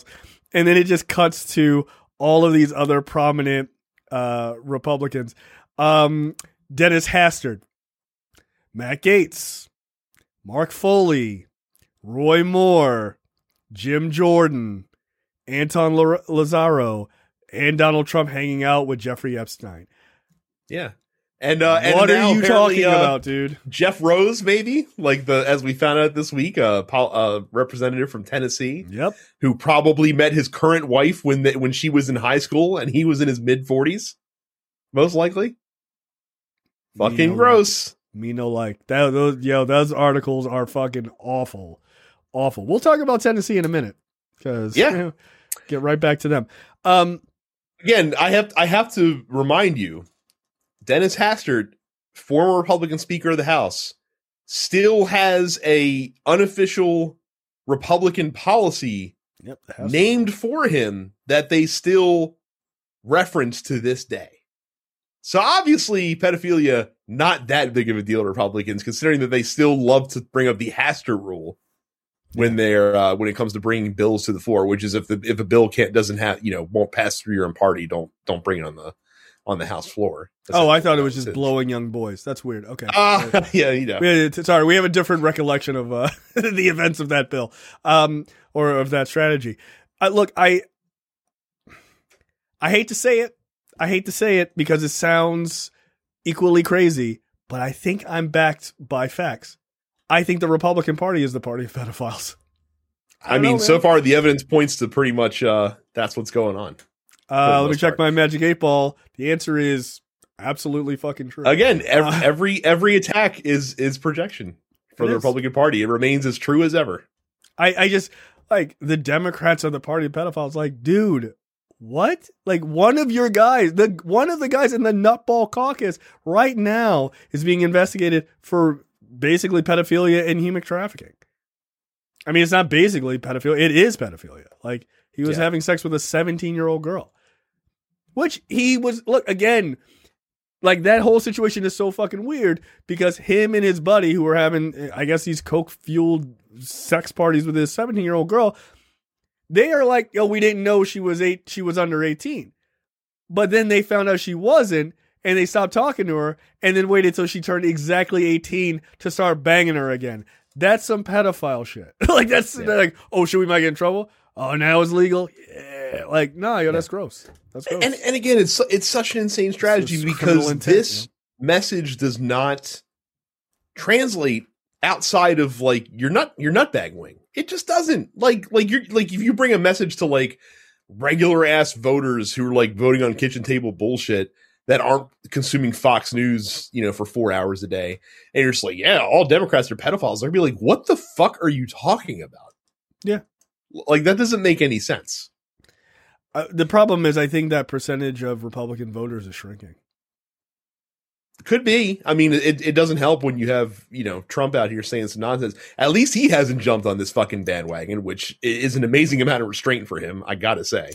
and then it just cuts to all of these other prominent uh, Republicans. Um, Dennis Hastert, Matt Gaetz, Mark Foley, Roy Moore, Jim Jordan, Anton Lazaro, and Donald Trump hanging out with Jeffrey Epstein. Yeah. And uh, and what now are you talking uh, about, dude? Jeff Rose, maybe, like the as we found out this week, a uh, uh, representative from Tennessee, yep, who probably met his current wife when they, when she was in high school and he was in his mid forties, most likely. Me fucking no gross. Like. Me no like that. Those yo, those articles are fucking awful, awful. We'll talk about Tennessee in a minute because yeah, you know, get right back to them. Um, again, I have I have to remind you. Dennis Hastert, former Republican Speaker of the House, still has a unofficial Republican policy yep, named for him that they still reference to this day. So obviously, pedophilia, not that big of a deal to Republicans, considering that they still love to bring up the Hastert rule when yeah. they're uh, when it comes to bringing bills to the floor, which is if the if a bill can't doesn't have you know won't pass through your own party, don't don't bring it on the on the House floor. Oh, I thought it was just blowing young boys. That's weird. Okay. Uh, yeah, you know. We, sorry, we have a different recollection of uh, the events of that bill um, or of that strategy. Uh, look, I I hate to say it. I hate to say it because it sounds equally crazy, but I think I'm backed by facts. I think the Republican Party is the party of pedophiles. I, I mean, know, so far the evidence points to pretty much uh, that's what's going on. Uh, let me check my magic eight ball. The answer is absolutely fucking true. Again, every uh, every, every attack is is projection for the is. Republican Party. It remains as true as ever. I, I just like the Democrats are the party of pedophiles. Like, dude, what? Like one of your guys, the one of the guys in the Nutball Caucus right now is being investigated for basically pedophilia and human trafficking. I mean, it's not basically pedophilia; it is pedophilia. Like he was yeah. having sex with a seventeen-year-old girl. Which he was, look, again, like that whole situation is so fucking weird because him and his buddy who were having, I guess these coke-fueled sex parties with his seventeen-year-old girl, they are like, yo, we didn't know she was eight, she was under eighteen. But then they found out she wasn't and they stopped talking to her and then waited till she turned exactly eighteen to start banging her again. That's some pedophile shit. Like that's yeah. like, oh, should we might get in trouble? Oh, now it's legal? Yeah. Like, no, yo, yeah. that's gross. That's gross. And and again, it's it's such an insane strategy because intent, this yeah. message does not translate outside of like your nut your nutbag wing. It just doesn't. Like like you're like if you bring a message to like regular ass voters who are like voting on kitchen table bullshit that aren't consuming Fox News, you know, for four hours a day, and you're just like, yeah, all Democrats are pedophiles. They're gonna be like, what the fuck are you talking about? Yeah. Like, that doesn't make any sense. Uh, the problem is, I think that percentage of Republican voters is shrinking. Could be. I mean, it, it doesn't help when you have, you know, Trump out here saying some nonsense. At least he hasn't jumped on this fucking bandwagon, which is an amazing amount of restraint for him, I gotta say.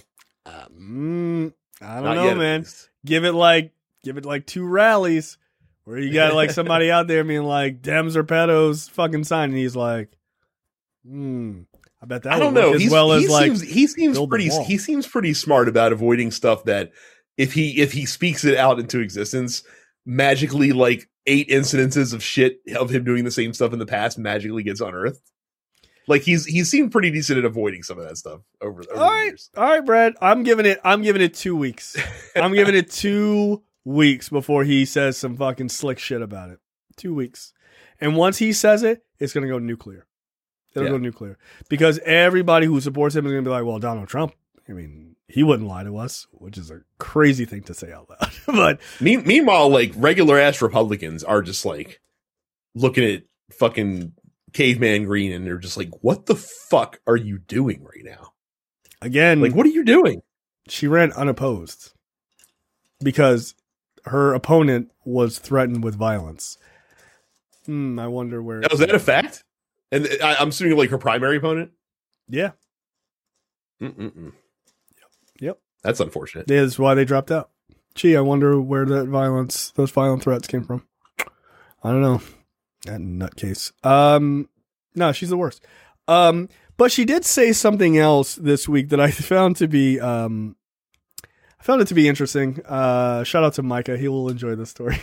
Um, I don't Not know, man. Give it like, give it like two rallies where you got like somebody out there being like, Dems are pedos, fucking sign. And he's like, hmm. I bet that I don't know. As He's, well he as like seems he seems pretty he seems pretty smart about avoiding stuff that if he if he speaks it out into existence, magically like eight incidences of shit of him doing the same stuff in the past magically gets unearthed. Like he's he seemed pretty decent at avoiding some of that stuff over, over all the right, years. All right, Brad. I'm giving it I'm giving it two weeks. I'm giving it two weeks before he says some fucking slick shit about it. Two weeks. And once he says it, it's gonna go nuclear. It'll yeah. go nuclear because everybody who supports him is going to be like, well, Donald Trump, I mean, he wouldn't lie to us, which is a crazy thing to say out loud. But Me- meanwhile, like regular ass Republicans are just like looking at fucking Caveman Green and they're just like, what the fuck are you doing right now? Again, like, what are you doing? She ran unopposed because her opponent was threatened with violence. Hmm, I wonder where. Now, is that a fact? And I, I'm assuming like her primary opponent? Yeah. Mm-mm-mm. Yep. Yep. That's unfortunate. That's why they dropped out. Gee, I wonder where that violence, those violent threats came from. I don't know. That nutcase. Um, no, she's the worst. Um, but But she did say something else this week that I found to be, um, I found it to be interesting. Uh, shout out to Micah. He will enjoy this story.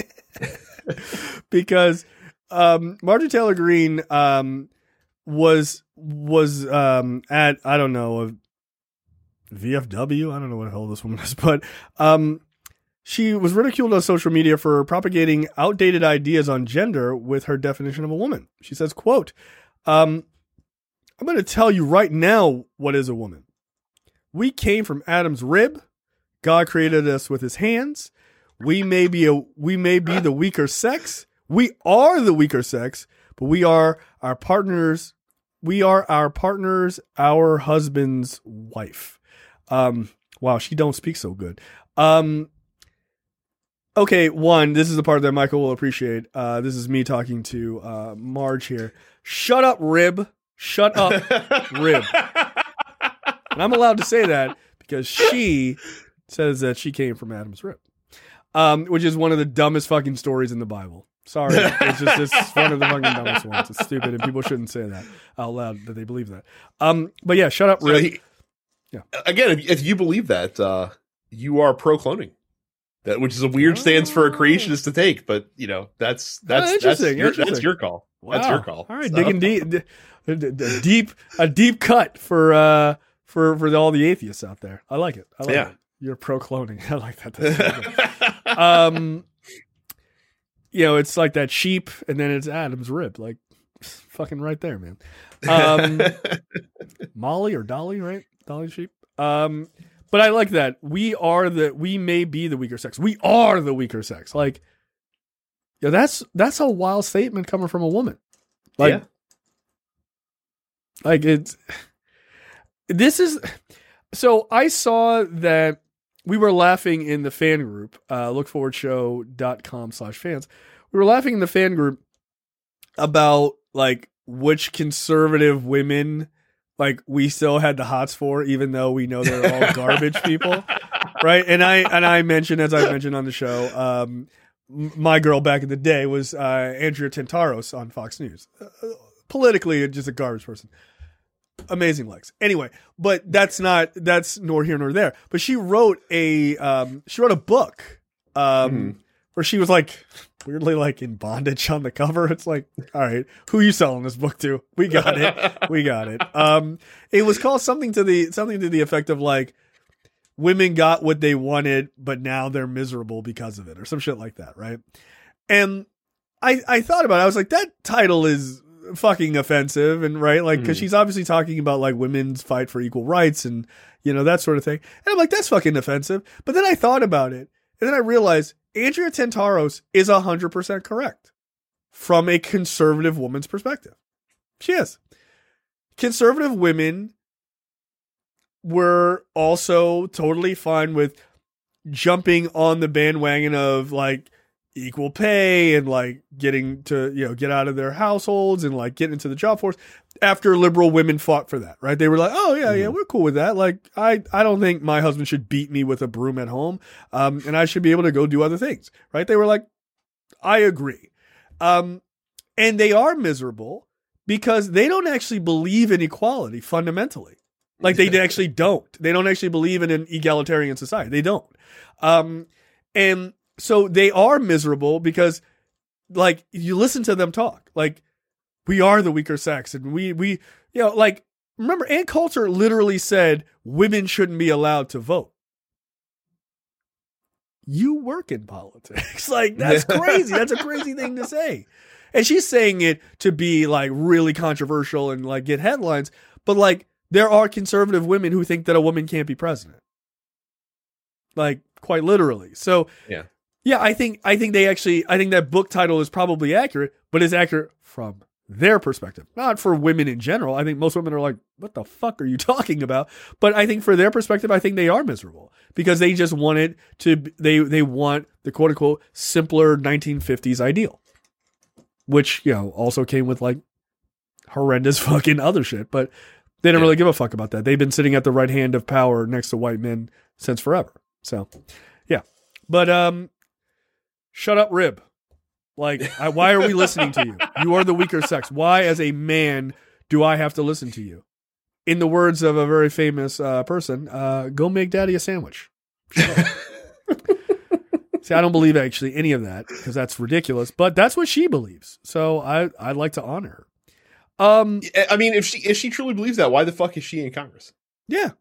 Because, um, Marjorie Taylor Greene, um, was, was, um, at, I don't know, a V F W. I don't know what the hell this woman is, but, um, she was ridiculed on social media for propagating outdated ideas on gender with her definition of a woman. She says, quote, um, I'm going to tell you right now what is a woman. We came from Adam's rib. God created us with his hands. We may be a, we may be the weaker sex. We are the weaker sex, but we are our partners. We are our partners, our husband's wife. Um, wow, she don't speak so good. Um, okay. One, this is the part that Michael will appreciate. Uh, this is me talking to, uh, Marge here. Shut up, rib. Shut up, rib. And I'm allowed to say that because she says that she came from Adam's rib, um, which is one of the dumbest fucking stories in the Bible. Sorry, it's just it's one of the fucking dumbest ones. It's stupid, and people shouldn't say that out loud that they believe that. Um, but yeah, shut up, rib. So he, yeah. Again, if, if you believe that, uh, you are pro cloning. That, which is a weird oh. stance for a creationist to take, but you know that's that's oh, that's, interesting, your, interesting. that's your call. Wow. That's your call. All right, so. digging deep, a deep, a deep cut for uh for for all the atheists out there. I like it. I like yeah. it. You're pro cloning. I like that. That's um, you know, it's like that sheep, and then it's Adam's rib, like fucking right there, man. Um, Molly or Dolly, right? Dolly sheep. Um. But I like that. We are the, we may be the weaker sex. We are the weaker sex. Like, yeah, that's, that's a wild statement coming from a woman. Like, yeah. like it's, this is, so I saw that we were laughing in the fan group, uh, lookforwardshow.com slash fans. We were laughing in the fan group about like which conservative women like we still had the hots for, even though we know they're all garbage people, right? And I and I mentioned, as I mentioned on the show, um, my girl back in the day was uh, Andrea Tantaros on Fox News. Uh, politically, just a garbage person. Amazing legs. Anyway, but that's not that's nor here nor there. But she wrote a um, she wrote a book um, mm. where she was like weirdly like in bondage on the cover. It's like, all right, who are you selling this book to? We got it. We got it. Um, it was called something to the, something to the effect of like, women got what they wanted, but now they're miserable because of it or some shit like that. Right. And I, I thought about it. I was like, that title is fucking offensive. And right. Like, cause mm. she's obviously talking about like women's fight for equal rights and, you know, that sort of thing. And I'm like, that's fucking offensive. But then I thought about it and then I realized Andrea Tantaros is one hundred percent correct from a conservative woman's perspective. She is. Conservative women were also totally fine with jumping on the bandwagon of like equal pay and like getting to, you know, get out of their households and like get into the job force after liberal women fought for that, right? They were like, oh yeah, yeah, we're cool with that. Like, I, I don't think my husband should beat me with a broom at home. Um, and I should be able to go do other things, right? They were like, I agree. Um, and they are miserable because they don't actually believe in equality fundamentally. Like they actually don't. They don't actually believe in an egalitarian society. They don't. Um, and so they are miserable because like you listen to them talk, like we are the weaker sex and we, we, you know, like remember Ann Coulter literally said women shouldn't be allowed to vote. You work in politics. Like that's crazy. That's a crazy thing to say. And she's saying it to be like really controversial and like get headlines, but like there are conservative women who think that a woman can't be president. Like quite literally. So yeah. Yeah, I think I think they actually I think that book title is probably accurate, but it's accurate from their perspective, not for women in general. I think most women are like, "What the fuck are you talking about?" But I think for their perspective, I think they are miserable because they just wanted to. They they want the quote unquote simpler nineteen fifties ideal, which you know also came with like horrendous fucking other shit. But they don't yeah. really give a fuck about that. They've been sitting at the right hand of power next to white men since forever. So, yeah, but um. Shut up, rib. Like, I, why are we listening to you? You are the weaker sex. Why, as a man, do I have to listen to you? in the words of a very famous uh, person, uh, go make daddy a sandwich. Sure. See, I don't believe actually any of that because that's ridiculous, but that's what she believes. So I, I'd like to honor her. Um, I mean, if she if she truly believes that, why the fuck is she in Congress? Yeah.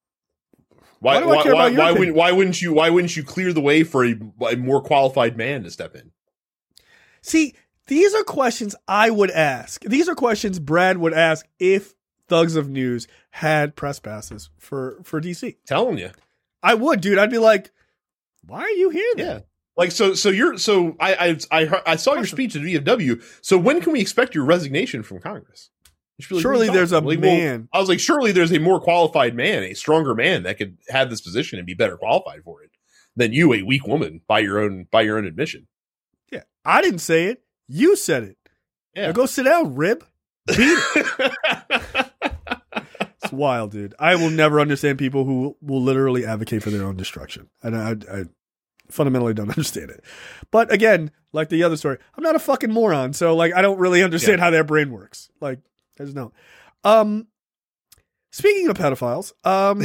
Why why, why why, why, why wouldn't why wouldn't you why wouldn't you clear the way for a, a more qualified man to step in? See, these are questions I would ask. These are questions Brad would ask if Thugs of News had press passes for, for D C. Telling you. I would, dude. I'd be like, why are you here then? Yeah. Like, so, so you're, so I, I, I, heard, I saw your speech at V F W. So when can we expect your resignation from Congress? Like, surely there's a like, man. Well, I was like, surely there's a more qualified man, a stronger man that could have this position and be better qualified for it than you, a weak woman, by your own, by your own admission. Yeah. I didn't say it. You said it. Yeah. Now go sit down, Rib. Beat it. It's wild, dude. I will never understand people who will literally advocate for their own destruction. And I, I fundamentally don't understand it. But again, like the other story, I'm not a fucking moron. So like, I don't really understand yeah. how their brain works. Like, I just don't. Um, speaking of pedophiles, um,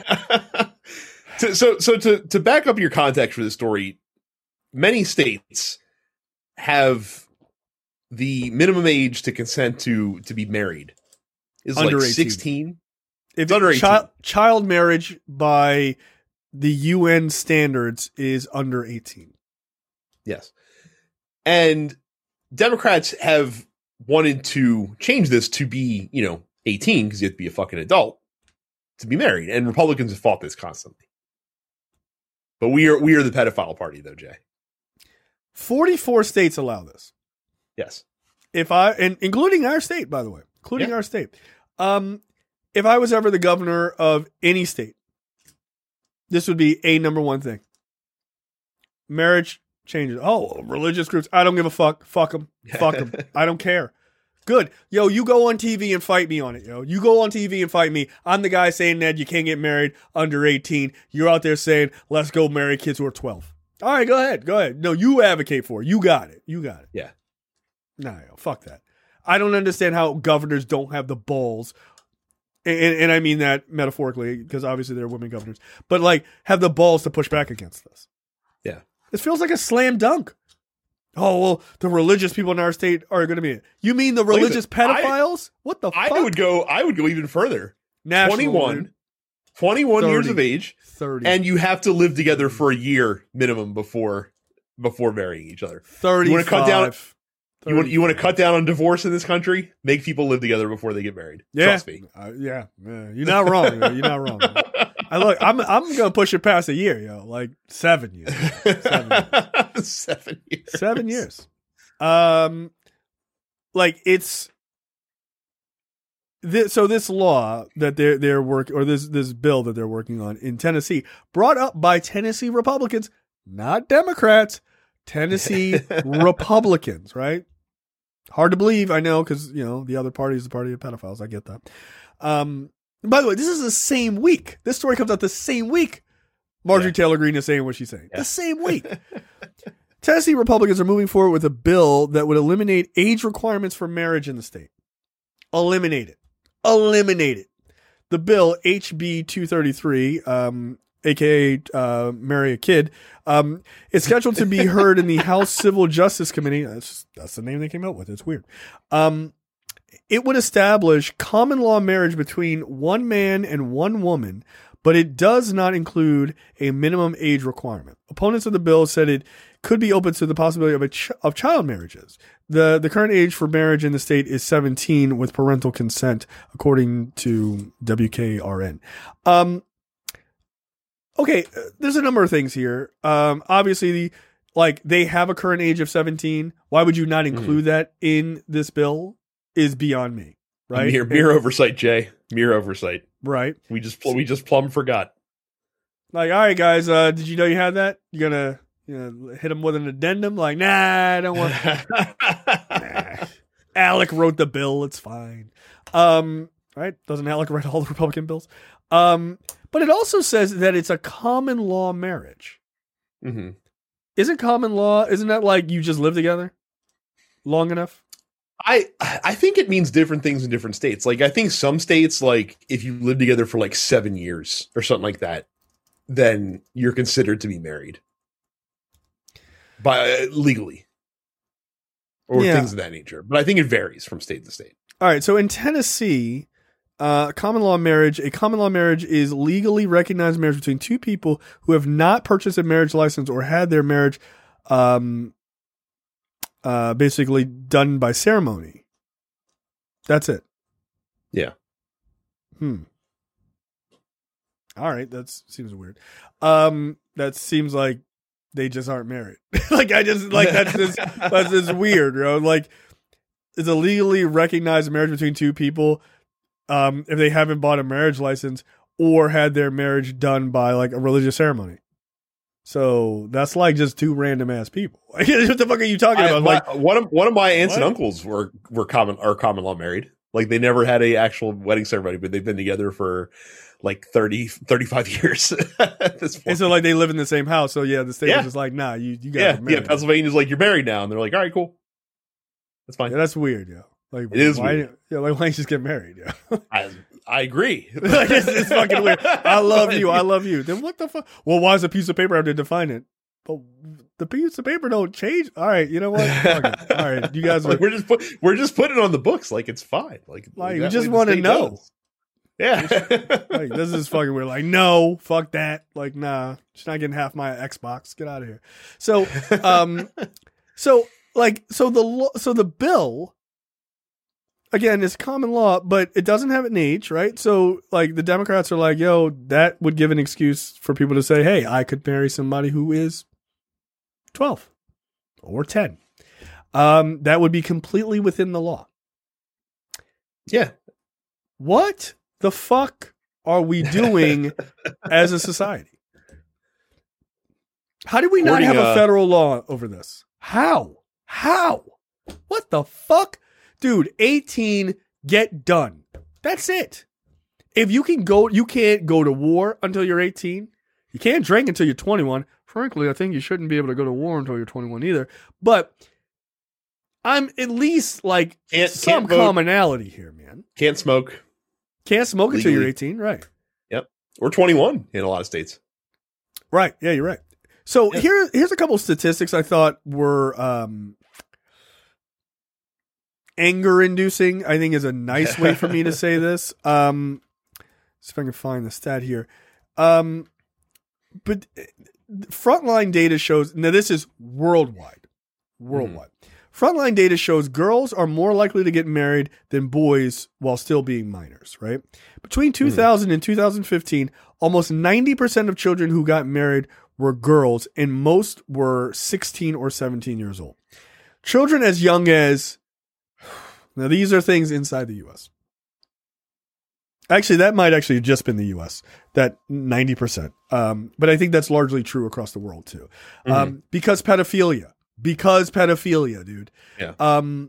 so, so, so to, to back up your context for this story, many states have the minimum age to consent to, to be married is under like eighteen. sixteen. If it's under eighteen. Child, child marriage by the U N standards is under eighteen. Yes. And Democrats have wanted to change this to be, you know, eighteen because you have to be a fucking adult to be married. And Republicans have fought this constantly. But we are we are the pedophile party though, Jay. forty-four states allow this. Yes. If I and including our state, by the way, including yeah. our state. Um, if I was ever the governor of any state, this would be a number one thing. Marriage changes. Oh, religious groups. I don't give a fuck. Fuck them. Fuck them. I don't care. Good. Yo, you go on T V and fight me on it, yo. You go on T V and fight me. I'm the guy saying that you can't get married under eighteen. You're out there saying, let's go marry kids who are twelve. All right, go ahead. Go ahead. No, you advocate for it. You got it. You got it. Yeah. No, yo, fuck that. I don't understand how governors don't have the balls, and, and, and I mean that metaphorically because obviously they're women governors, but like have the balls to push back against this. Yeah. This feels like a slam dunk. Oh, well, the religious people in our state are going to be it. You mean the religious like the, pedophiles? I, what the I fuck? I would go, I would go even further. National twenty-one, word. twenty-one thirty, years of age. thirty. And you have to live together for a year minimum before, before marrying each other. thirty. You want to cut down, you want, you want to cut down on divorce in this country? Make people live together before they get married. Yeah. Trust me. Uh, yeah. yeah. You're not wrong. Yo. You're not wrong. I look, I'm I'm gonna push it past a year, yo. Like seven years. Seven years. Seven years. Seven years. Um, like it's this. So this law that they're they're work or this this bill that they're working on in Tennessee, brought up by Tennessee Republicans, not Democrats. Tennessee Republicans, right? Hard to believe, I know, because you know the other party is the party of pedophiles. I get that. Um. By the way, this is the same week. This story comes out the same week. Marjorie yeah. Taylor Greene is saying what she's saying. Yeah. The same week. Tennessee Republicans are moving forward with a bill that would eliminate age requirements for marriage in the state. Eliminate it. Eliminate it. The bill, H B two thirty-three, um, a k a. Uh, Marry a Kid, um, is scheduled to be heard in the House Civil Justice Committee. That's, just, that's the name they came up with. It's weird. Um, It would establish common law marriage between one man and one woman, but it does not include a minimum age requirement. Opponents of the bill said it could be open to the possibility of a ch- of child marriages. The the current age for marriage in the state is seventeen with parental consent, according to W K R N. Um, okay, there's a number of things here. Um, obviously, the, like they have a current age of seventeen. Why would you not include mm. that in this bill? Is beyond me, right? Mere, mere oversight, Jay. Mere oversight. Right. We just we just plumb forgot. Like, all right, guys. Uh, did you know you had that? You gonna you know hit them with an addendum? Like, nah, I don't want. nah. Alec wrote the bill. It's fine. Um, right? Doesn't Alec write all the Republican bills? Um, but it also says that it's a common law marriage. Mm-hmm. Isn't common law? Isn't that like you just live together long enough? I I think it means different things in different states. Like I think some states, like if you live together for like seven years or something like that, then you're considered to be married by uh, legally, or Yeah. things of that nature. But I think it varies from state to state. All right. So in Tennessee, uh, common law marriage, a common law marriage is legally recognized marriage between two people who have not purchased a marriage license or had their marriage, um, uh, basically done by ceremony. That's it. Yeah. Hmm. All right. That seems weird. Um, that seems like they just aren't married. Like I just like that's just that's just weird, bro. Like it's a legally recognized marriage between two people. Um, if they haven't bought a marriage license or had their marriage done by like a religious ceremony. So that's like just two random ass people. Like, what the fuck are you talking I, about? my, Like one of one of my aunts What? and uncles were were common are common law married. Like they never had a actual wedding ceremony, but they've been together for like thirty, thirty-five years at this point. and so like they live in the same house. So yeah, the state Yeah. was just like, nah, you you guys yeah, are married. yeah. Pennsylvania's like you're married now, and they're like, all right, cool, that's fine. Yeah, that's weird, yo. Like It is why, weird. Yeah, like why don't you just get married, yo? I I agree. Like, it's, it's fucking weird. I love you. I love you. Then what the fuck? Well, why does a piece of paper have to define it? But the piece of paper don't change. All right, you know what? Fuck it. All right, you guys are Like, we're just put, we're just putting it on the books. Like it's fine. Like, Like, that we just way the wanna state know. does. Yeah. like, this is fucking weird. Like, no, fuck that. Like, nah, she's not getting half my Xbox. Get out of here. So, um, so like, so the lo- so the bill again is common law, but it doesn't have an age, right? So, like, the Democrats are like, yo, that would give an excuse for people to say, hey, I could marry somebody who is twelve or ten. Um, that would be completely within the law. Yeah. What the fuck are we doing as a society? How do we not According, have a uh, federal law over this? How? How? What the fuck? Dude, eighteen, get done. That's it. If you can go, you can't go to war until you're eighteen. You can't drink until you're twenty-one. Frankly, I think you shouldn't be able to go to war until you're twenty-one either. But I'm at least like Can't- some can't vote. commonality here, man. Can't smoke. Can't smoke until you're Legally. eighteen, right? Yep. Or twenty-one in a lot of states. Right. Yeah, you're right. So Yeah. here, here's a couple of statistics I thought were um, anger-inducing. I think is a nice way for me to say this. Um, see if I can find the stat here. Um, but uh, frontline data shows. Now this is worldwide. Worldwide. Frontline data shows girls are more likely to get married than boys while still being minors, right? Between two thousand and two thousand fifteen, almost ninety percent of children who got married were girls, and most were sixteen or seventeen years old. Children as young as, now these are things inside the U S. Actually, that might actually have just been the U S, that ninety percent. Um, but I think that's largely true across the world too. Um, because pedophilia. Because pedophilia, dude. Yeah. Um,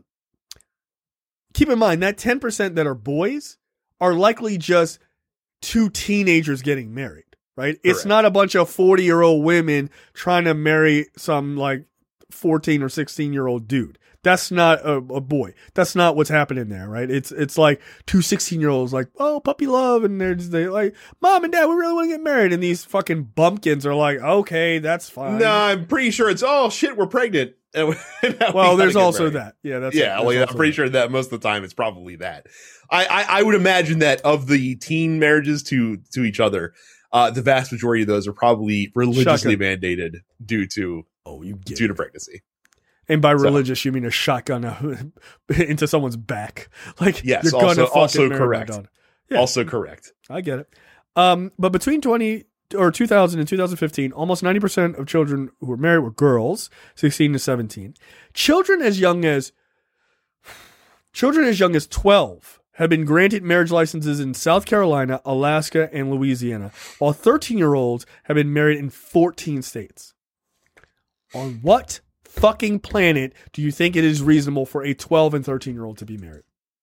keep in mind that ten percent that are boys are likely just two teenagers getting married, right? It's Correct. not a bunch of forty year old women trying to marry some like fourteen or sixteen year old dude. That's not a, a boy. That's not what's happening there, right? It's it's like two sixteen year olds like, oh, puppy love. And they're just they like, mom and dad, we really want to get married. And these fucking bumpkins are like, okay, that's fine. No, I'm pretty sure it's, oh shit, we're pregnant. And we- now we well, gotta there's get also married. that. Yeah, that's yeah, that's well, yeah, I'm also pretty that. sure that most of the time it's probably that. I, I, I would imagine that of the teen marriages to to each other, uh, the vast majority of those are probably religiously Shotgun. mandated due to Oh, you get due it. to pregnancy. And by So- religious, you mean a shotgun uh, into someone's back. Like, Yes, you're gonna also- fucking also marry my correct. daughter. Yeah. Also correct. I get it. Um, but between twenty or two thousand and two thousand fifteen, almost ninety percent of children who were married were girls, sixteen to seventeen. Children as young as children as young as twelve have been granted marriage licenses in South Carolina, Alaska, and Louisiana, while thirteen-year-olds have been married in fourteen states. On what fucking planet do you think it is reasonable for a twelve and thirteen-year-old to be married?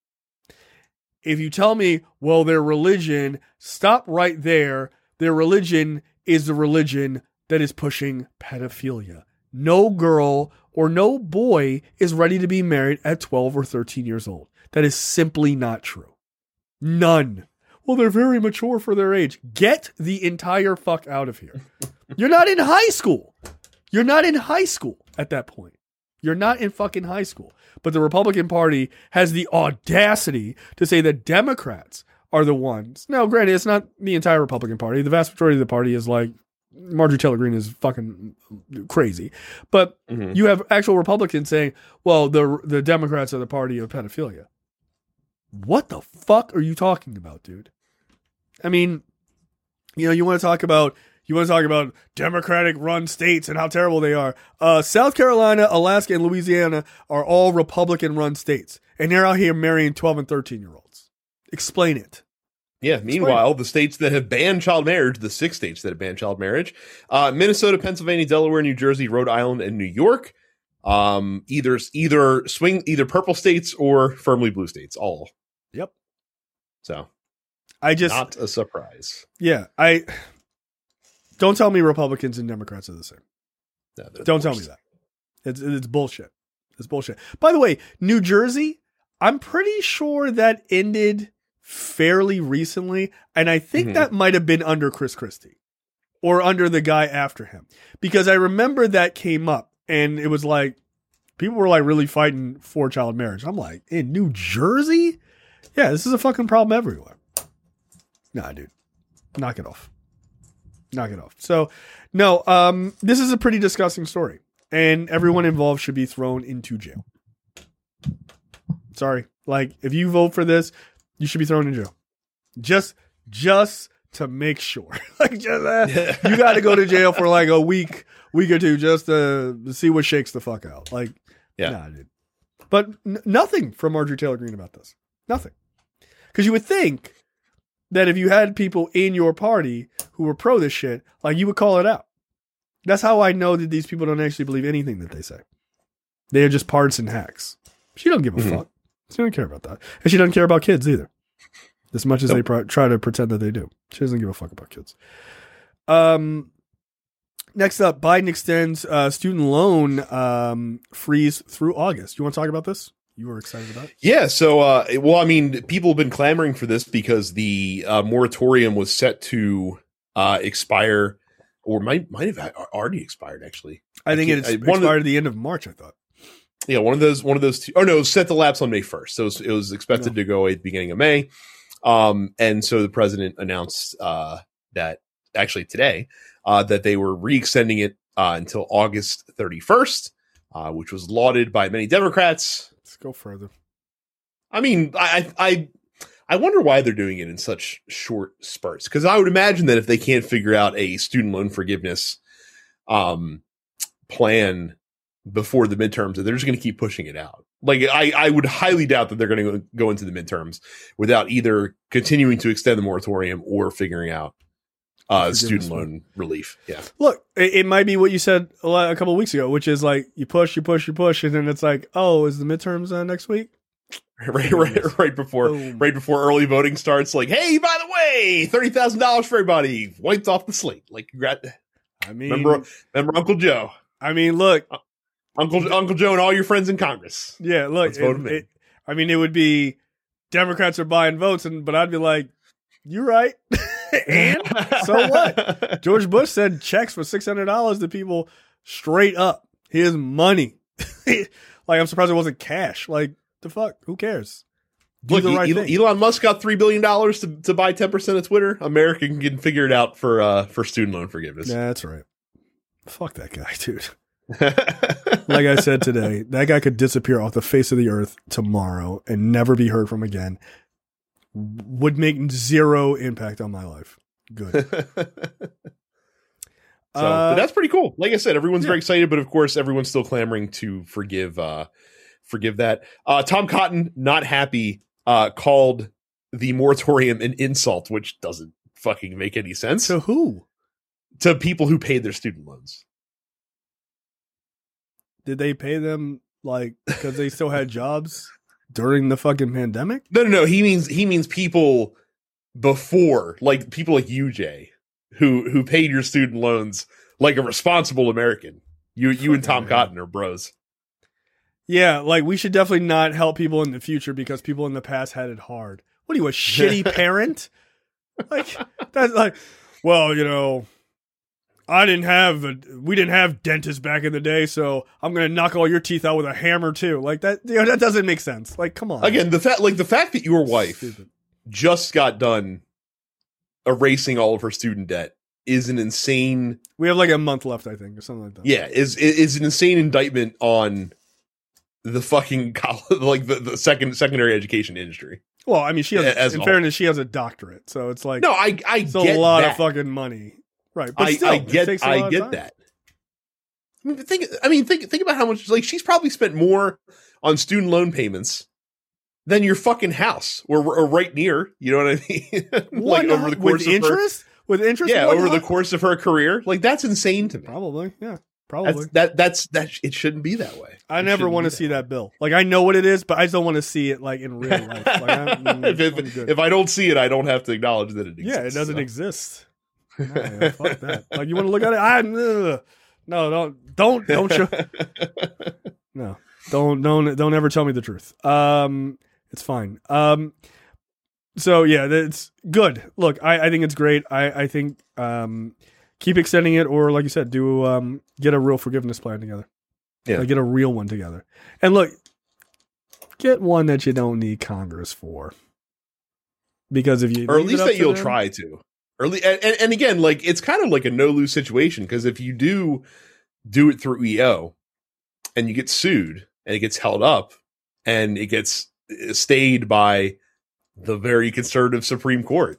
If you tell me, well, their religion, stop right there. Their religion is the religion that is pushing pedophilia. no girl or no boy is ready to be married at twelve or thirteen years old. That is simply not true. None. Well, they're very mature for their age. Get the entire fuck out of here. You're not in high school. You're not in high school at that point. You're not in fucking high school. But the Republican Party has the audacity to say that Democrats are the ones. Now, granted, it's not the entire Republican Party. The vast majority of the party is like, Marjorie Taylor Greene is fucking crazy. But mm-hmm. you have actual Republicans saying, well, the the Democrats are the party of pedophilia. What the fuck are you talking about, dude? I mean, you know, you want to talk about You want to talk about Democratic-run states and how terrible they are. Uh, South Carolina, Alaska, and Louisiana are all Republican-run states. And they're out here marrying twelve and thirteen-year-olds. Explain it. Yeah, meanwhile, Explain it. The states that have banned child marriage, the six states that have banned child marriage, uh, Minnesota, Pennsylvania, Delaware, New Jersey, Rhode Island, and New York, um, either either swing, either purple states or firmly blue states, all. Yep. So, I just... Not a surprise. Yeah, I... Don't tell me Republicans and Democrats are the same. No, Don't tell me that. It's it's bullshit. It's bullshit. By the way, New Jersey, I'm pretty sure that ended fairly recently, and I think mm-hmm. that might have been under Chris Christie or under the guy after him, because I remember that came up, and it was like people were like really fighting for child marriage. I'm like, in New Jersey? Yeah, this is a fucking problem everywhere. Nah, dude, knock it off. Knock it off. So, no, um, this is a pretty disgusting story, and everyone involved should be thrown into jail. Sorry. Like, if you vote for this, you should be thrown in jail. Just, just to make sure. like, just, uh, you got to go to jail for like a week, week or two just to, to see what shakes the fuck out. Like, yeah. Nah, dude. But n- nothing from Marjorie Taylor Greene about this. Nothing. Because you would think that if you had people in your party who were pro this shit, like, you would call it out. That's how I know that these people don't actually believe anything that they say. They are just partisan hacks. She don't give a mm-hmm. fuck. She don't care about that. And she doesn't care about kids either. As much as nope. they pr- try to pretend that they do. She doesn't give a fuck about kids. Um, next up, Biden extends uh, student loan um, freeze through August. You want to talk about this? You were excited about it? Yeah. So, uh, well, I mean, people have been clamoring for this because the uh, moratorium was set to uh, expire, or might might have already expired. Actually, I think I it expired the, at the end of March. I thought. Yeah, one of those, one of those two. Oh no, it was set to lapse on May first, so it was, it was expected no. to go away at the beginning of May. Um, and so the president announced uh, that actually today uh, that they were re-extending it uh, until August thirty-first, uh, which was lauded by many Democrats. Let's go further. I mean, I, I, I wonder why they're doing it in such short spurts. Because I would imagine that if they can't figure out a student loan forgiveness um, plan before the midterms, they're just going to keep pushing it out. Like, I, I would highly doubt that they're going to go into the midterms without either continuing to extend the moratorium or figuring out uh, student loan relief. Yeah. Look, it, it might be what you said a, lot, a couple of weeks ago, which is like you push, you push, you push, and then it's like, oh, is the midterms uh, next week? Right, right, right before, Boom. right before early voting starts. Like, hey, by the way, thirty thousand dollars for everybody, wiped off the slate. Like, congrats. I mean, remember, remember Uncle Joe. I mean, look, uh, Uncle Uncle Joe and all your friends in Congress. Yeah, look, Let's vote him it, in. It, I mean, it would be Democrats are buying votes, and but I'd be like, you're right. And so what? George Bush said checks for six hundred dollars to people straight up. Here's money. Like, I'm surprised it wasn't cash. Like, the fuck? Who cares? Do Look, the right Elon, thing. Elon Musk got three billion dollars to, to buy ten percent of Twitter. America can figure it out for uh, for student loan forgiveness. Yeah, that's right. Fuck that guy, dude. Like I said today, that guy could disappear off the face of the earth tomorrow and never be heard from again. Would make zero impact on my life. Good. So uh, but that's pretty cool. Like I said, everyone's yeah. very excited, but of course, everyone's still clamoring to forgive uh, forgive that. Uh, Tom Cotton, not happy, uh, called the moratorium an insult, which doesn't fucking make any sense. To who? To people who paid their student loans. Did they pay them like because they still had jobs during the fucking pandemic? No, no, no. He means he means people before, like people like you, Jay, who who paid your student loans like a responsible American. You you and Tom yeah. Cotton are bros. Yeah, like we should definitely not help people in the future because people in the past had it hard. What are you, a shitty parent? Like that's like, well, you know, I didn't have a, we didn't have dentists back in the day, so I'm gonna knock all your teeth out with a hammer too. Like that, you know, that doesn't make sense. Like, come on. Again, the fact like the fact that your wife Stupid. just got done erasing all of her student debt is an insane. We have like a month left, I think, or something like that. Yeah, is is an insane indictment on the fucking college, like the, the second secondary education industry. Well, I mean, she has. As in all. fairness, she has a doctorate, so it's like no, I I it's get a lot that. of fucking money, right? But I, still, I it get takes a I lot of get time. that. I mean, think. I mean, think think about how much like she's probably spent more on student loan payments than your fucking house, or, or right near. You know what I mean? Like over the course with of interest, her, with interest, yeah, what over not? the course of her career, like that's insane to me. Probably, yeah, probably. That's, that that's that. It shouldn't be that way. I It never shouldn't want be to see way. that bill. Like I know what it is, but I just don't want to see it like in real life. Like, I'm, mm, if, I'm if, good. if I don't see it, I don't have to acknowledge that it exists. yeah, it doesn't so. exist. No, yeah, fuck that. Like you want to look at it? I ugh. no, don't, don't, don't show. No, don't, don't, don't ever tell me the truth. Um, it's fine. Um, so yeah, it's good. Look, I, I think it's great. I, I think um, keep extending it, or like you said, do um, get a real forgiveness plan together. Yeah, like, get a real one together. And look, get one that you don't need Congress for, because if you or at leave least it up that to you'll them- try to. Early and, and, and again, like it's kind of like a no lose situation because if you do do it through E O and you get sued and it gets held up and it gets stayed by the very conservative Supreme Court,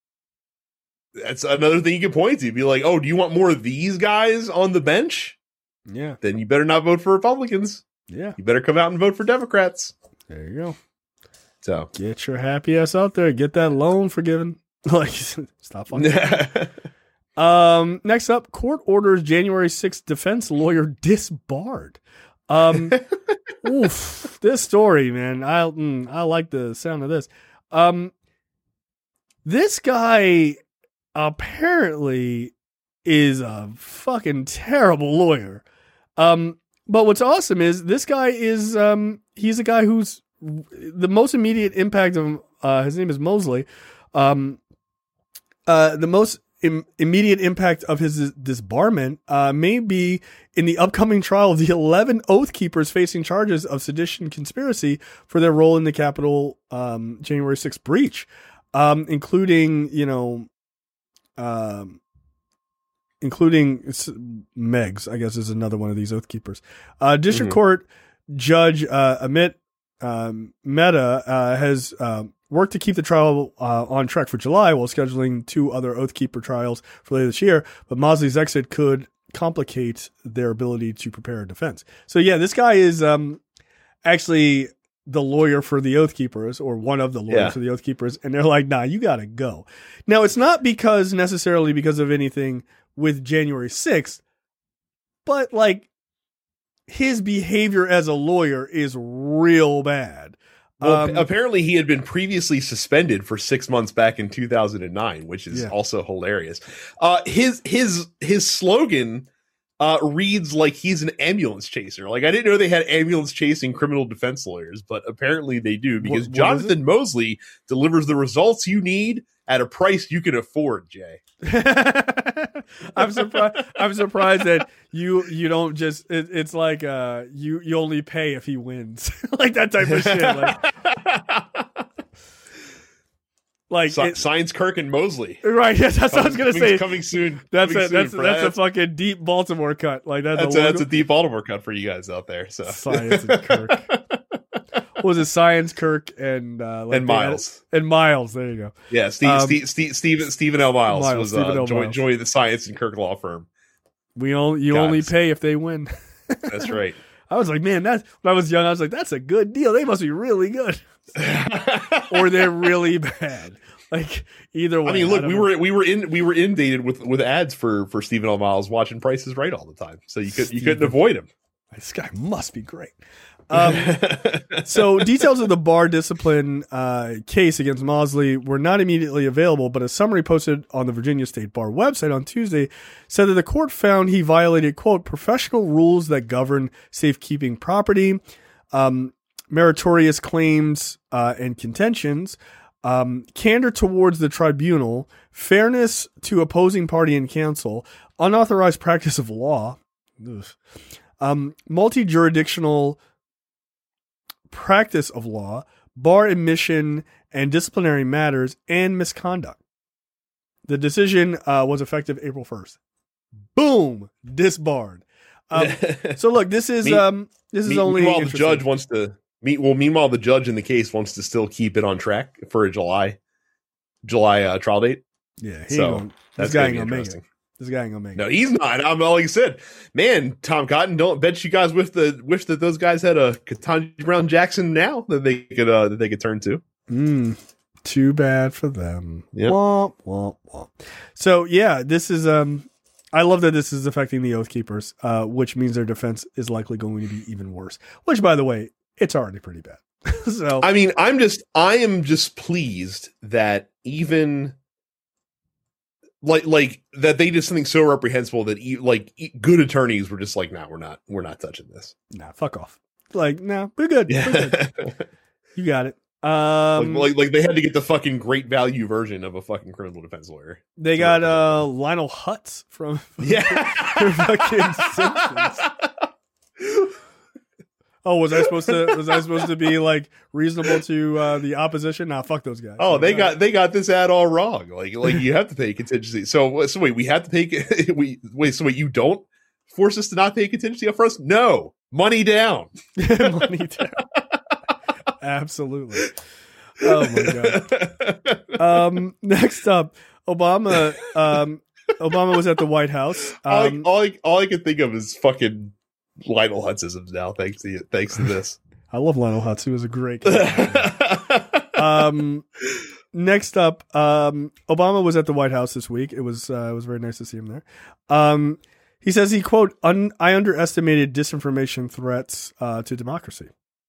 that's another thing you can point to. Be like, oh, do you want more of these guys on the bench? Yeah, Then you better not vote for Republicans. yeah. You better come out and vote for Democrats. There you go. So Get your happy ass out there. Get that loan forgiven. Like, stop fucking. Um, next up, court orders January sixth defense lawyer disbarred. Um, oof, this story, man. I mm, I like the sound of this. Um, this guy apparently is a fucking terrible lawyer. Um, but what's awesome is this guy is um he's a guy who's the most immediate impact of uh his name is Mosley. Um, uh, the most im- immediate impact of his disbarment uh, may be in the upcoming trial of the eleven Oath Keepers facing charges of sedition conspiracy for their role in the Capitol um, January sixth breach, um, including, you know, um, including Megs, I guess is another one of these Oath Keepers. Uh, District mm-hmm. Court Judge uh, Amit um, Mehta uh, has uh, worked to keep the trial uh, on track for July while scheduling two other Oath Keeper trials for later this year. But Mosley's exit could complicate their ability to prepare a defense. So yeah, this guy is um, actually the lawyer for the Oath Keepers, or one of the lawyers yeah. for the Oath Keepers. And they're like, nah, you got to go. Now, it's not because necessarily because of anything with January sixth, but like his behavior as a lawyer is real bad. Well, Um, apparently he had been previously suspended for six months back in two thousand nine, which is Yeah. also hilarious. Uh, his his his slogan uh, reads like he's an ambulance chaser. Like I didn't know they had ambulance chasing criminal defense lawyers, but apparently they do because What- what is Jonathan Mosley delivers the results you need at a price you can afford. Jay, I'm surprised. I'm surprised that you you don't just. It, it's like uh you you only pay if he wins, like that type of shit. Like, like Si- it- Science Kirk and Mosley. right? Yes, that's what I was gonna Coming- say. Coming soon. That's coming a that's soon, that's a Brad. fucking deep Baltimore cut. Like that's, That's a, a, that's a logo. deep Baltimore cut for you guys out there. So Science and Kirk. What was it? Science Kirk and uh, like and they Miles. had- and Miles. There you go. Yeah, Steve, Um, Steve, Steve, Stephen, Stephen L. Miles, Miles, was Stephen uh, L. joined, Miles. joined the Science and Kirk law firm. We only you God, only it's- pay if they win. That's right. I was like, man, that's when I was young. I was like, that's a good deal. They must be really good, or they're really bad. Like either way. I mean, look, don't we know. were we were in we were inundated with with ads for for Stephen L. Miles watching Price is Right all the time, so you could you couldn't Stephen. avoid him. This guy must be great. Um, so details of the bar discipline uh, case against Mosley were not immediately available, but a summary posted on the Virginia State Bar website on Tuesday said that the court found he violated, quote, professional rules that govern safekeeping property, um, meritorious claims uh, and contentions, um, candor towards the tribunal, fairness to opposing party and counsel, unauthorized practice of law, ugh, um, multi-jurisdictional practice of law, bar admission and disciplinary matters, and misconduct. The decision uh, was effective April first. Boom, disbarred. Um, so look, this is Me- um, this is Me- only meanwhile, the interesting. judge wants to meet. Well, meanwhile, the judge in the case wants to still keep it on track for a July, July uh, trial date. Yeah, he So, ain't gonna, this That's guy gonna ain't be gonna make it. interesting. This guy ain't gonna make No, it. he's not. I'm like I said, man. Tom Cotton, don't bet you guys wish the wish that those guys had a Ketanji Brown Jackson now that they could uh, that they could turn to. Mm, too bad for them. Yep. Womp, womp, womp. So yeah, this is um. I love that this is affecting the Oath Keepers, uh, which means their defense is likely going to be even worse. Which, by the way, it's already pretty bad. so I mean, I'm just I am just pleased that even. Like, like that they did something so reprehensible that e- like e- good attorneys were just like, nah, we're not, we're not touching this. nah, fuck off. Like, nah, we're good. We're good. Yeah, You got it. Um, like, like, like they had to get the fucking great value version of a fucking criminal defense lawyer. they got uh, Lionel Hutz from Yeah, from fucking Simpsons. Oh, was I supposed to? Was I supposed to be like reasonable to uh, the opposition? Nah, fuck those guys. Oh, they Uh, got they got this ad all wrong. Like, like you have to pay contingency. So, so wait, we have to pay. We wait. So wait, you don't force us to not pay contingency up front? No, money down. money down. Absolutely. Oh my god. Um, next up, Obama. Um, Obama was at the White House. all, Um, I, all, I, all I can think of is fucking Lionel Hutzisms now. Thanks to thanks to this. I love Lionel Hutz. He was a great guy. um, next up, um, Obama was at the White House this week. It was uh, it was very nice to see him there. Um, he says he, quote, Un- I underestimated disinformation threats uh, to democracy.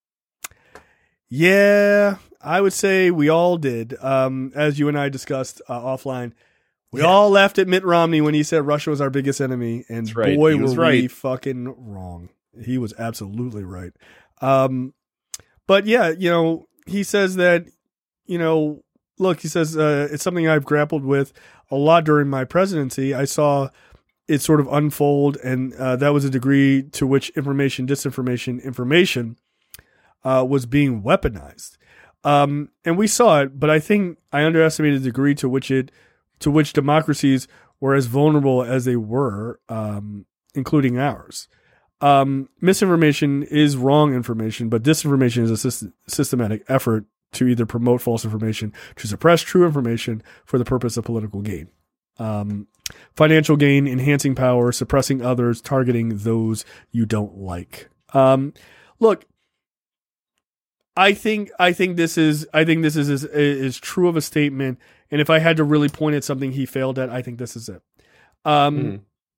Yeah, I would say we all did. Um, as you and I discussed uh, offline, we Yeah. all laughed at Mitt Romney when he said Russia was our biggest enemy, and That's right. boy, He were was we right. fucking wrong. He was absolutely right. Um, but yeah, you know, he says that, you know, look, he says uh, it's something I've grappled with a lot during my presidency. I saw it sort of unfold, and uh, that was a degree to which information, disinformation, information uh, was being weaponized. Um, and we saw it, but I think I underestimated the degree to which it, to which democracies were as vulnerable as they were, um, including ours. Um, misinformation is wrong information, but disinformation is a syst- systematic effort to either promote false information, to suppress true information for the purpose of political gain, um, financial gain, enhancing power, suppressing others, targeting those you don't like. Um, look, I think I think this is I think this is is, is true of a statement, and if I had to really point at something he failed at, I think this is it. Um, Mm.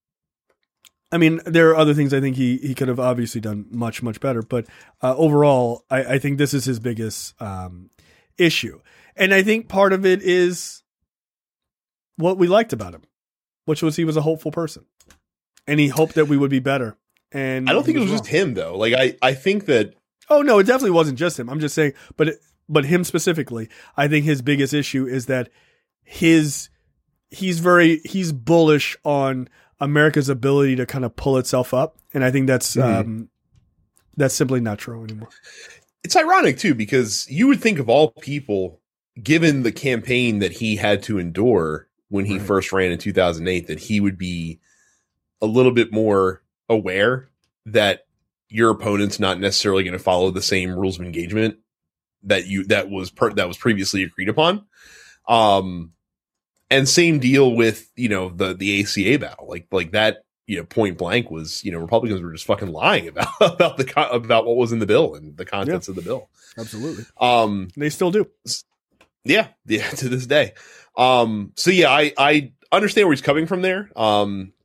I mean, there are other things I think he, he could have obviously done much, much better. But uh, overall, I, I think this is his biggest um, issue. And I think part of it is what we liked about him, which was he was a hopeful person. And he hoped that we would be better. And I don't think he it was wrong. just him though. Like I, I think that Oh, no, it definitely wasn't just him. I'm just saying, but it, but him specifically, I think his biggest issue is that his he's very he's bullish on America's ability to kind of pull itself up, and I think that's Mhm. um, that's simply not true anymore. it's ironic too, because you would think of all people, given the campaign that he had to endure when he Right. first ran in two thousand eight, that he would be a little bit more aware that your opponent's not necessarily going to follow the same rules of engagement that you that was per, that was previously agreed upon. Um, and same deal with, you know, the the A C A battle, like like that, you know, point blank was, you know, Republicans were just fucking lying about about the co- about what was in the bill and the contents of the bill. Absolutely, Um, they still do. yeah, yeah, to this day. Um, so yeah, I I understand where he's coming from there. Um,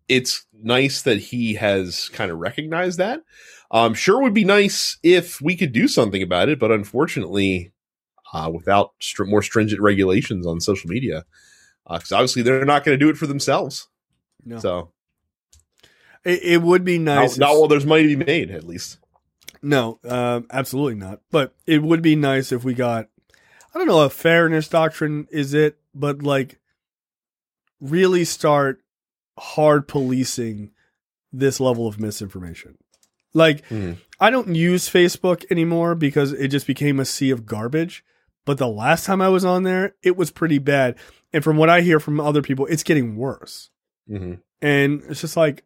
it's nice that he has kind of recognized that. Um, sure would be nice if we could do something about it, but unfortunately, uh, without str- more stringent regulations on social media, because uh, obviously they're not going to do it for themselves. No. So it, it would be nice. Not, not while there's money to be made, at least. No, um, absolutely not. But it would be nice if we got, I don't know, a fairness doctrine is it, but like really start hard policing this level of misinformation. Like, mm. I don't use Facebook anymore because it just became a sea of garbage. But the last time I was on there, it was pretty bad. And from what I hear from other people, it's getting worse. Mm-hmm. And it's just like,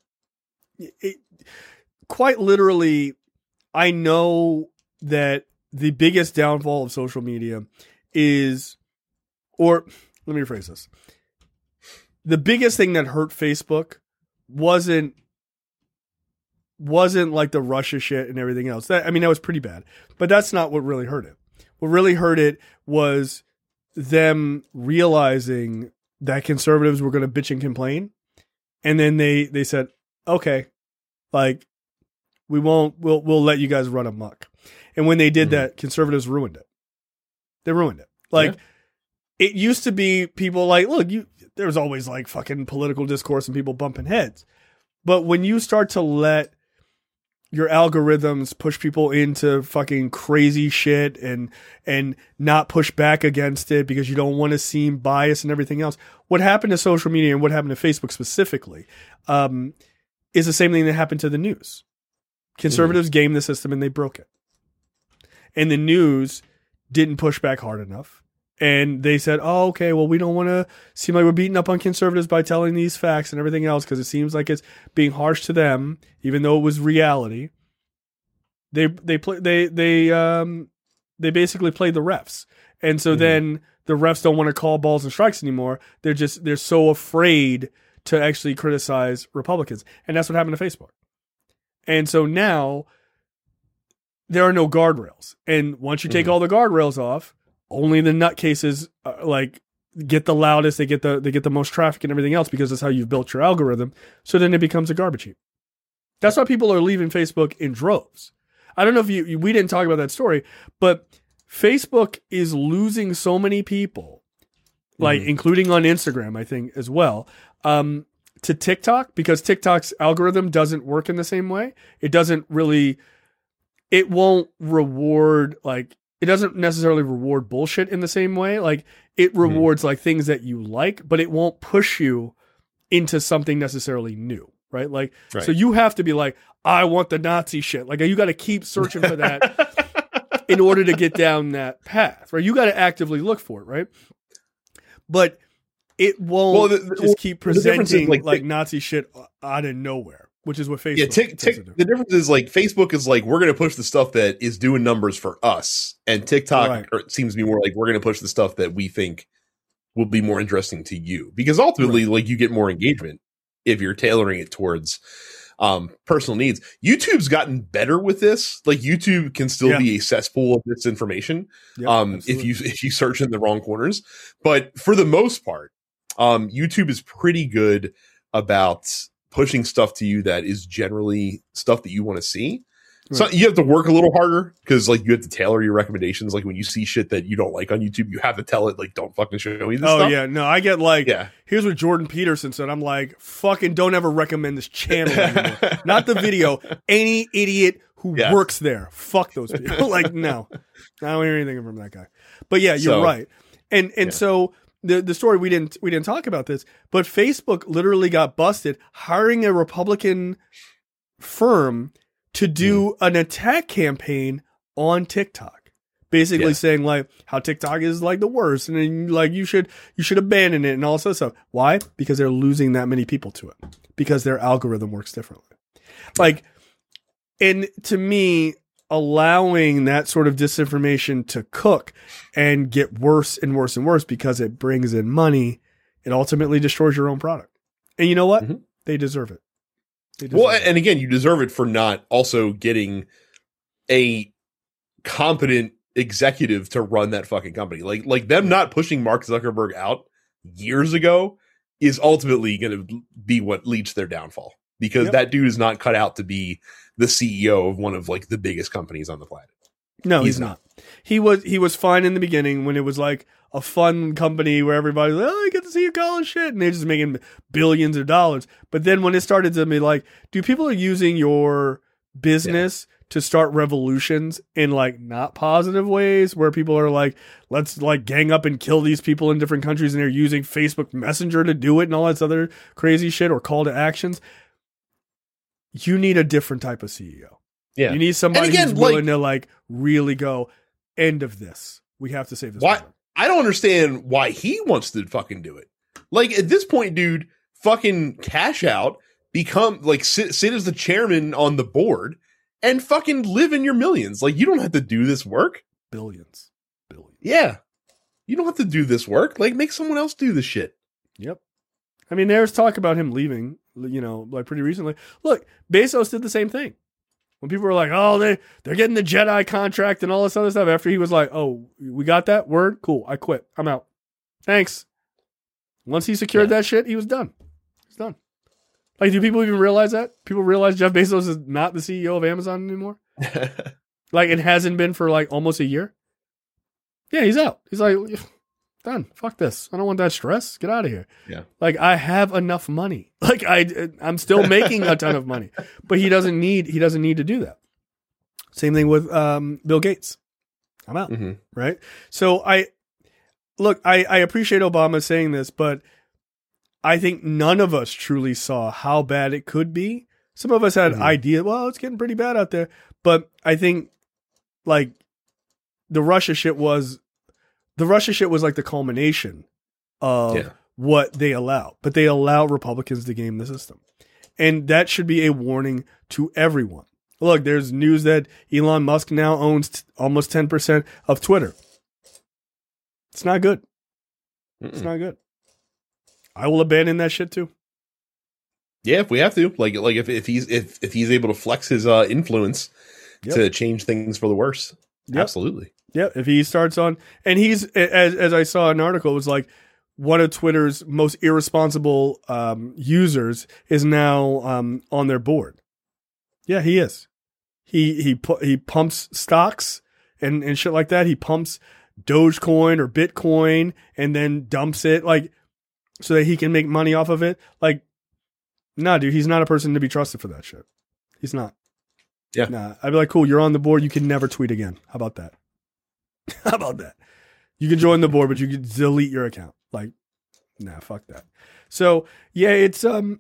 it, quite literally, I know that the biggest downfall of social media is, or let me rephrase this. The biggest thing that hurt Facebook wasn't wasn't like the Russia shit and everything else. That, I mean, that was pretty bad, but that's not what really hurt it. What really hurt it was them realizing that conservatives were going to bitch and complain. And then they, they said, okay, like we won't, we'll, we'll let you guys run amok. And when they did mm-hmm. that, conservatives ruined it. They ruined it. Like yeah. It used to be people like, look, you, there's always like fucking political discourse and people bumping heads. But when you start to let your algorithms push people into fucking crazy shit and and not push back against it because you don't want to seem biased and everything else, what happened to social media and what happened to Facebook specifically um, is the same thing that happened to the news. Conservatives mm. gamed the system and they broke it. And the news didn't push back hard enough. And they said, oh, okay, well, we don't want to seem like we're beating up on conservatives by telling these facts and everything else because it seems like it's being harsh to them, even though it was reality. They they play they they um they basically played the refs, and so mm-hmm. then the refs don't want to call balls and strikes anymore. They're just they're so afraid to actually criticize Republicans, and that's what happened to Facebook. And so now there are no guardrails, and once you take mm-hmm. all the guardrails off, only the nutcases uh, like get the loudest, they get the they get the most traffic and everything else because that's how you've built your algorithm. So then it becomes a garbage heap. That's why people are leaving Facebook in droves. I don't know if you we didn't talk about that story, but Facebook is losing so many people, like mm-hmm. including on Instagram, I think as well, um, to TikTok because TikTok's algorithm doesn't work in the same way. It doesn't really, it won't reward like. It doesn't necessarily reward bullshit in the same way. Like it rewards mm-hmm. like things that you like, but it won't push you into something necessarily new, right? Like, right. so you have to be like, I want the Nazi shit. Like you got to keep searching for that in order to get down that path, right? You got to actively look for it, right? But it won't well, the, the, just keep presenting like, like Nazi shit out of nowhere. Which is what Facebook yeah, tick, tick, the difference is like Facebook is like, we're going to push the stuff that is doing numbers for us. And TikTok right. or it seems to be more like, we're going to push the stuff that we think will be more interesting to you. Because ultimately, right. like you get more engagement if you're tailoring it towards um, personal needs. YouTube's gotten better with this. Like YouTube can still yeah. be a cesspool of misinformation yep, um, if you if you search in the wrong corners. But for the most part, um, YouTube is pretty good about pushing stuff to you that is generally stuff that you want to see. Right. So you have to work a little harder because like you have to tailor your recommendations. Like when you see shit that you don't like on YouTube, you have to tell it like, don't fucking show me this oh, stuff. yeah. No, I get like, yeah. here's what Jordan Peterson said. I'm like, fucking don't ever recommend this channel anymore. Not the video. Any idiot who yeah. works there. Fuck those people. Like, no. I don't hear anything from that guy. But yeah, you're so, right. And and yeah. so The the story we didn't we didn't talk about this, but Facebook literally got busted hiring a Republican firm to do mm. an attack campaign on TikTok, basically yeah. saying like how TikTok is like the worst and then, like you should you should abandon it and all this stuff. Why? Because they're losing that many people to it because their algorithm works differently. Like, and to me, allowing that sort of disinformation to cook and get worse and worse and worse because it brings in money, it ultimately destroys your own product. And you know what? Mm-hmm. They deserve it. They deserve well, it. And again, you deserve it for not also getting a competent executive to run that fucking company. Like, like them not pushing Mark Zuckerberg out years ago is ultimately going to be what leads to their downfall, because yep. that dude is not cut out to be the C E O of one of like the biggest companies on the planet. No, he's, he's not. not. He was he was fine in the beginning when it was like a fun company where everybody's like, oh, I get to see your college shit, and they're just making billions of dollars. But then when it started to be like, dude, people are using your business yeah. to start revolutions in like not positive ways, where people are like, let's like gang up and kill these people in different countries, and they're using Facebook Messenger to do it and all this other crazy shit, or call to actions. You need a different type of C E O. Yeah. You need somebody again, who's willing like, to like really go, end of this. We have to save this. Why? I don't understand why he wants to fucking do it. Like at this point, dude, fucking cash out, become like sit, sit as the chairman on the board and fucking live in your millions. Like you don't have to do this work. Billions. Billions. Yeah. You don't have to do this work. Like make someone else do the shit. Yep. I mean, there's talk about him leaving, you know, like pretty recently. Look, Bezos did the same thing. When people were like, oh, they, they're getting the Jedi contract and all this other stuff, after he was like, oh, we got that? Word? Cool. I quit. I'm out. Thanks. Once he secured yeah. that shit, he was done. He's done. Like, do people even realize that? People realize Jeff Bezos is not the C E O of Amazon anymore? Like, it hasn't been for like almost a year? Yeah, he's out. He's like, done. Fuck this. I don't want that stress. Get out of here. Yeah. Like, I have enough money. Like, I, I'm still making a ton of money, but he doesn't need, he doesn't need to do that. Same thing with um, Bill Gates. I'm out. Mm-hmm. Right. So I, look, I, I appreciate Obama saying this, but I think none of us truly saw how bad it could be. Some of us had mm-hmm. idea, well, it's getting pretty bad out there. But I think like the Russia shit was, the Russia shit was like the culmination of yeah. what they allow. But they allow Republicans to game the system. And that should be a warning to everyone. Look, there's news that Elon Musk now owns t- almost ten percent of Twitter. It's not good. Mm-mm. It's not good. I will abandon that shit too. Yeah, if we have to. Like like if, if he's if, if he's able to flex his uh, influence yep. to change things for the worse. Yep. Absolutely. Yeah, if he starts on, and he's, as as I saw an article, it was like one of Twitter's most irresponsible um, users is now um, on their board. Yeah, he is. He he pu- he pumps stocks and, and shit like that. He pumps Dogecoin or Bitcoin and then dumps it like so that he can make money off of it. Like, nah, dude, he's not a person to be trusted for that shit. He's not. Yeah. Nah, I'd be like, cool, you're on the board. You can never tweet again. How about that? How about that? You can join the board, but you can delete your account. Like, nah, fuck that. So yeah, it's um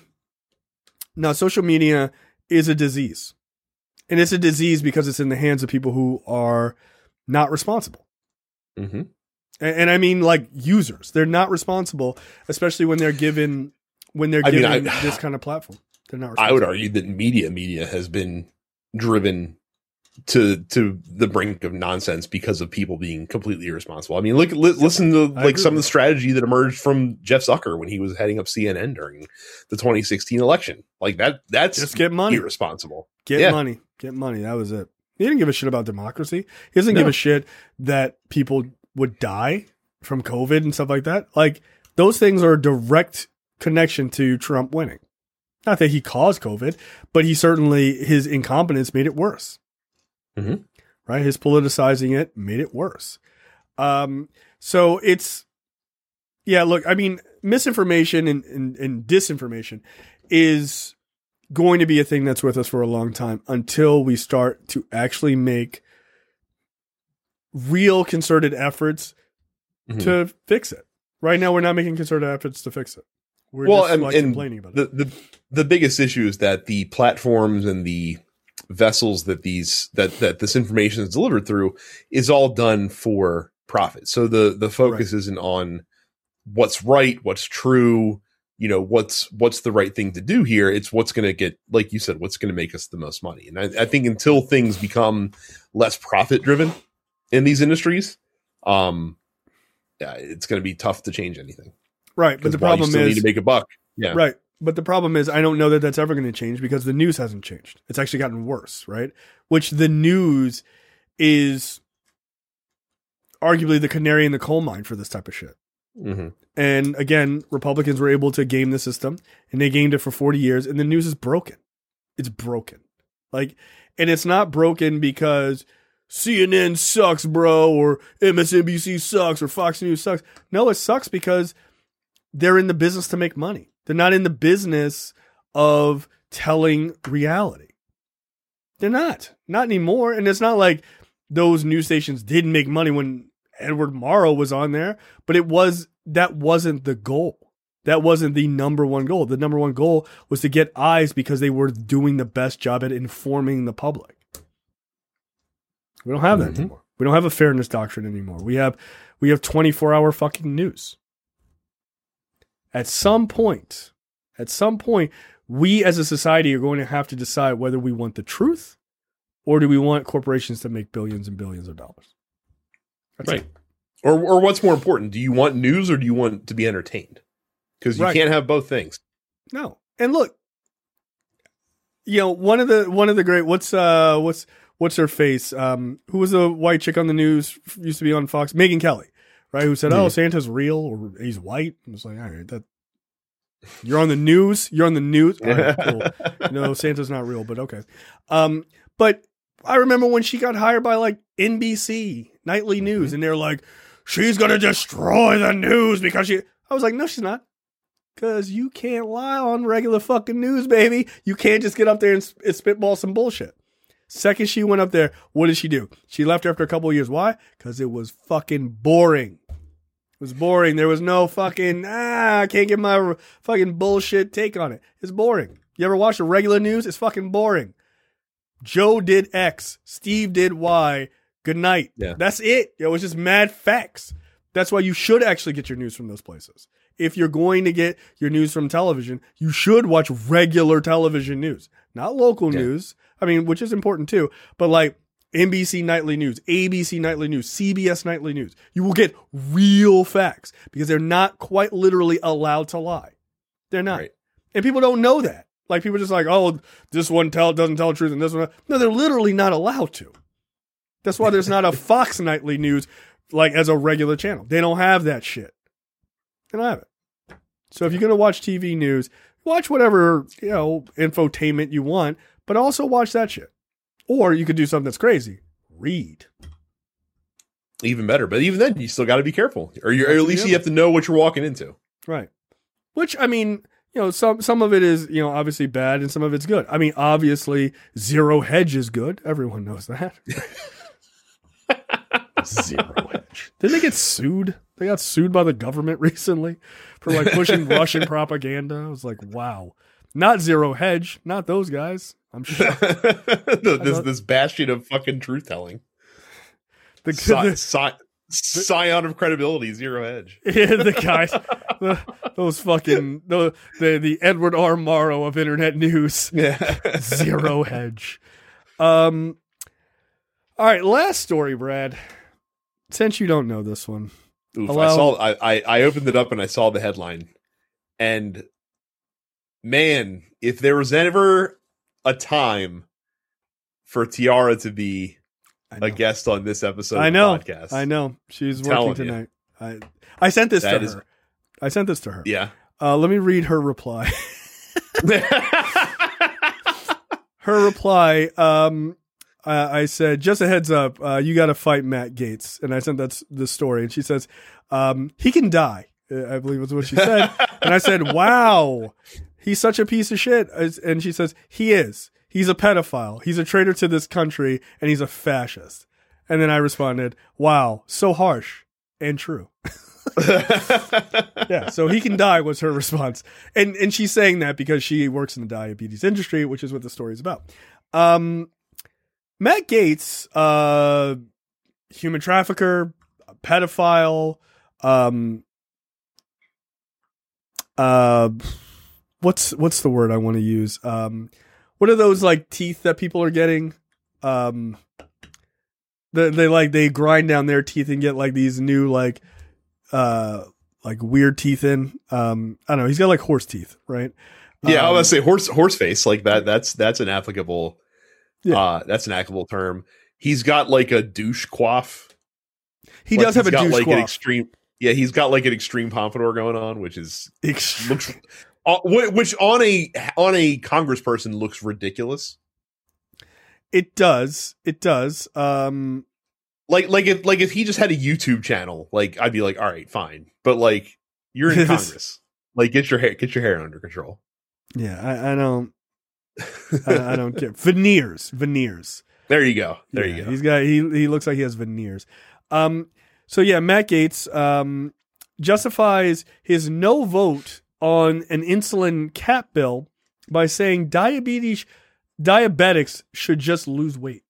now social media is a disease. And it's a disease because it's in the hands of people who are not responsible. Mm-hmm. And, and I mean like users. They're not responsible, especially when they're given when they're I given mean, I, this kind of platform. They're not I would argue that media media has been driven to to the brink of nonsense because of people being completely irresponsible. I mean, look, li- listen to like some of the strategy that emerged from Jeff Zucker when he was heading up C N N during the twenty sixteen election. Like that, that's just get money, irresponsible. Get yeah. money, get money. That was it. He didn't give a shit about democracy. He doesn't no. give a shit that people would die from COVID and stuff like that. Like those things are a direct connection to Trump winning. Not that he caused COVID, but he certainly, his incompetence made it worse. Mm-hmm. Right? His politicizing it made it worse. Um, so it's, yeah, look, I mean, misinformation and, and, and disinformation is going to be a thing that's with us for a long time until we start to actually make real concerted efforts mm-hmm. to fix it. Right now, we're not making concerted efforts to fix it. We're well, just and, like and complaining about the, it. The, the biggest issue is that the platforms and the vessels that these that that this information is delivered through is all done for profit. So the the focus right. isn't on what's right, what's true, you know, what's what's the right thing to do here. It's what's going to get, like you said, what's going to make us the most money. And I, I think until things become less profit driven in these industries, um, yeah, it's going to be tough to change anything. Right, but the problem you still is need to make a buck. Yeah, right. But the problem is, I don't know that that's ever going to change because the news hasn't changed. It's actually gotten worse, right? Which the news is arguably the canary in the coal mine for this type of shit. Mm-hmm. And again, Republicans were able to game the system, and they gamed it for forty years, and the news is broken. It's broken. Like, and it's not broken because C N N sucks, bro, or M S N B C sucks, or Fox News sucks. No, it sucks because they're in the business to make money. They're not in the business of telling reality. They're not. Not anymore. And it's not like those news stations didn't make money when Edward Morrow was on there, but it was, that wasn't the goal. That wasn't the number one goal. The number one goal was to get eyes because they were doing the best job at informing the public. We don't have that mm-hmm. anymore. We don't have a fairness doctrine anymore. We have, we have twenty-four hour fucking news. At some point, at some point, we as a society are going to have to decide whether we want the truth or do we want corporations to make billions and billions of dollars. That's right. it. Or or what's more important? Do you want news or do you want to be entertained? Because you Right. can't have both things. No. And look, you know, one of the one of the great what's uh what's what's her face? Um, who was the white chick on the news? Used to be on Fox, Megyn Kelly, right? Who said, "Oh, Mhm. Santa's real or he's white." I was like, all right, that you're on the news. You're on the news. All right, cool. No, Santa's not real, but okay. Um, but I remember when she got hired by like N B C Nightly News, Mhm. and they're like, "She's gonna destroy the news because she." I was like, "No, she's not." Because you can't lie on regular fucking news, baby. You can't just get up there and, sp- and spitball some bullshit. Second she went up there, what did she do? She left after a couple of years. Why? Because it was fucking boring. It was boring. There was no fucking, ah, I can't get my r- fucking bullshit take on it. It's boring. You ever watch the regular news? It's fucking boring. Joe did X. Steve did Y. Good night. Yeah. That's it. It was just mad facts. That's why you should actually get your news from those places. If you're going to get your news from television, you should watch regular television news, not local Yeah. news. I mean, which is important too, but like N B C Nightly News, A B C Nightly News, C B S Nightly News. You will get real facts because they're not quite literally allowed to lie. They're not. Right. And people don't know that. Like people are just like, oh, this one tell doesn't tell the truth and this one. No, they're literally not allowed to. That's why there's not a Fox Nightly News like as a regular channel. They don't have that shit. They don't have it. So if you're going to watch T V news, watch whatever, you know, infotainment you want, but also watch that shit. Or you could do something that's crazy. Read. Even better. But even then, you still got to be careful. Or, you're, or at least you have to know what you're walking into. Right. Which, I mean, you know, some some of it is, you know, obviously bad and some of it's good. I mean, obviously, Zero Hedge is good. Everyone knows that. Zero Hedge. Didn't they get sued? They got sued by the government recently for like pushing Russian propaganda. I was like, wow. Not Zero Hedge. Not those guys. I'm shocked. this this bastion of fucking truth telling. The, Sci- the, sci- scion of credibility, Zero Hedge. yeah, the guys, the, those fucking, the, the, the Edward R. Morrow of internet news. Yeah. Zero Hedge. Um, all right, last story, Brad. Since you don't know this one. Oof, Allow- I saw. I, I I opened it up and I saw the headline, and man, if there was ever a time for Tiara to be I know. a guest on this episode I of know. the podcast, I know. She's I'm telling working you. tonight. I I sent this That to is- her. I sent this to her. Yeah. Uh, let me read her reply. Her reply. Um, uh, I said, just a heads up, uh, you got to fight Matt Gaetz, and I sent that the story, and she says, um, he can die. Uh, I believe was what she said, and I said, wow, he's such a piece of shit, and she says, he is. He's a pedophile. He's a traitor to this country, and he's a fascist. And then I responded, wow, so harsh and true. Yeah, so he can die was her response. And and she's saying that because she works in the diabetes industry, which is what the story is about. Um, Matt Gaetz, uh, human trafficker, pedophile, um, uh, what's what's the word I want to use? Um, what are those like teeth that people are getting? Um, they, they like they grind down their teeth and get like these new like uh like weird teeth in. Um, I don't know. He's got like horse teeth, right? Yeah, I Um, was gonna say horse horse face like that. That's that's an applicable. Yeah. Uh, that's an applicable term. He's got like a douche coif. he Like, does have he's a got douche like coif. an extreme. Yeah, he's got like an extreme pompadour going on, which is Extreme. looks, uh, which on a on a congressperson looks ridiculous. It does. It does. Um, like like if like if he just had a YouTube channel, like I'd be like, all right, fine. But like you're in Congress, like get your hair get your hair under control. Yeah, I, I don't. I, I don't care. Veneers, veneers. There you go. There yeah, you go. He's got. He he looks like he has veneers. Um. So yeah, Matt Gaetz um justifies his no vote on an insulin cap bill by saying diabetes diabetics should just lose weight.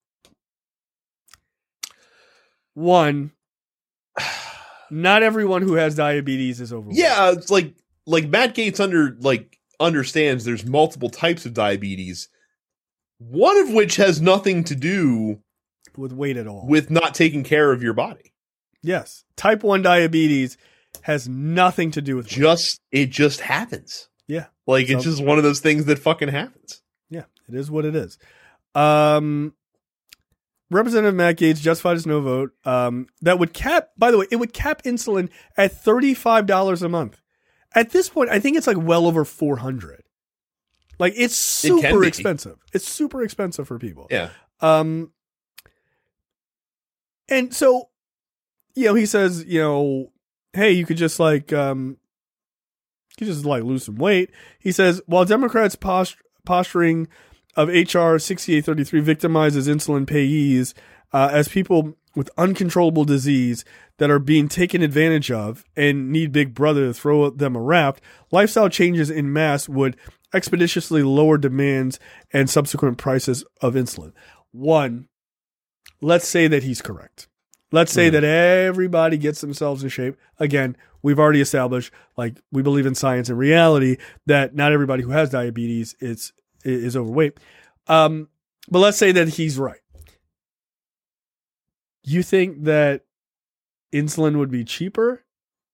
One, not everyone who has diabetes is overweight. Yeah, it's like like Matt Gaetz under like understands there's multiple types of diabetes, one of which has nothing to do with weight at all. With not taking care of your body. Yes. Type one diabetes has nothing to do with weight. Just it just happens. Yeah. Like so, it's just one of those things that fucking happens. Yeah, it is what it is. Um Representative Matt Gaetz justified his no vote. Um, that would cap, by the way, it would cap insulin at thirty-five dollars a month. At this point, I think it's like well over four hundred dollars. Like it's super it expensive. It's super expensive for people. Yeah. Um, and so, you know, he says, you know, hey, you could just like, um, you could just like lose some weight. He says, while Democrats post- posturing of H R sixty-eight thirty-three victimizes insulin payees uh, as people with uncontrollable disease that are being taken advantage of and need Big Brother to throw them a raft, lifestyle changes in mass would expeditiously lower demands and subsequent prices of insulin. One, let's say that he's correct. Let's say mm. that everybody gets themselves in shape. Again, we've already established, like, we believe in science and reality, that not everybody who has diabetes is is overweight. Um, but let's say that he's right. You think that insulin would be cheaper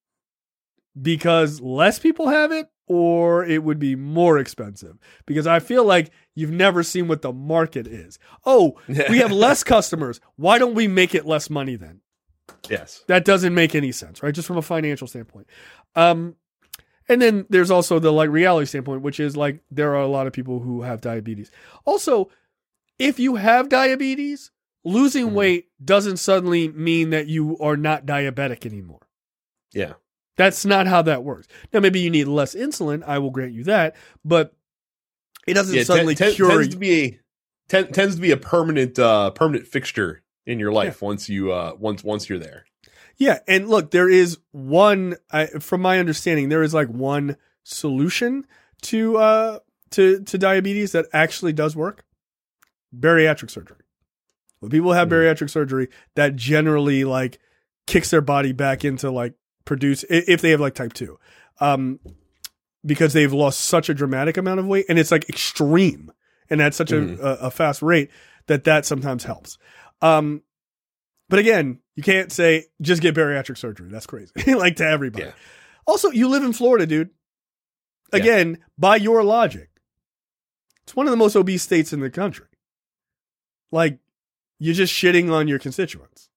because less people have it, or it would be more expensive? Because I feel like you've never seen what the market is. Oh, we have less customers. Why don't we make it less money then? Yes. That doesn't make any sense, right? Just from a financial standpoint. Um, And then there's also the like reality standpoint, which is like there are a lot of people who have diabetes. Also, if you have diabetes, losing mm-hmm. weight doesn't suddenly mean that you are not diabetic anymore. Yeah. That's not how that works. Now, maybe you need less insulin. I will grant you that, but it doesn't yeah, suddenly ten, cure. Tends to be a, ten, tends to be a permanent uh, permanent fixture in your life yeah. once you uh, once once you're there. Yeah, and look, there is one, I, from my understanding, there is like one solution to uh to to diabetes that actually does work: bariatric surgery. When people have mm-hmm. bariatric surgery, that generally like kicks their body back into like produce if they have like type two, um, because they've lost such a dramatic amount of weight, and it's like extreme, and at such mm-hmm. a, a fast rate that that sometimes helps. Um, But again, you can't say just get bariatric surgery. That's crazy. Like to everybody. Yeah. Also, you live in Florida, dude. Again, yeah. by your logic, it's one of the most obese states in the country. Like, you're just shitting on your constituents.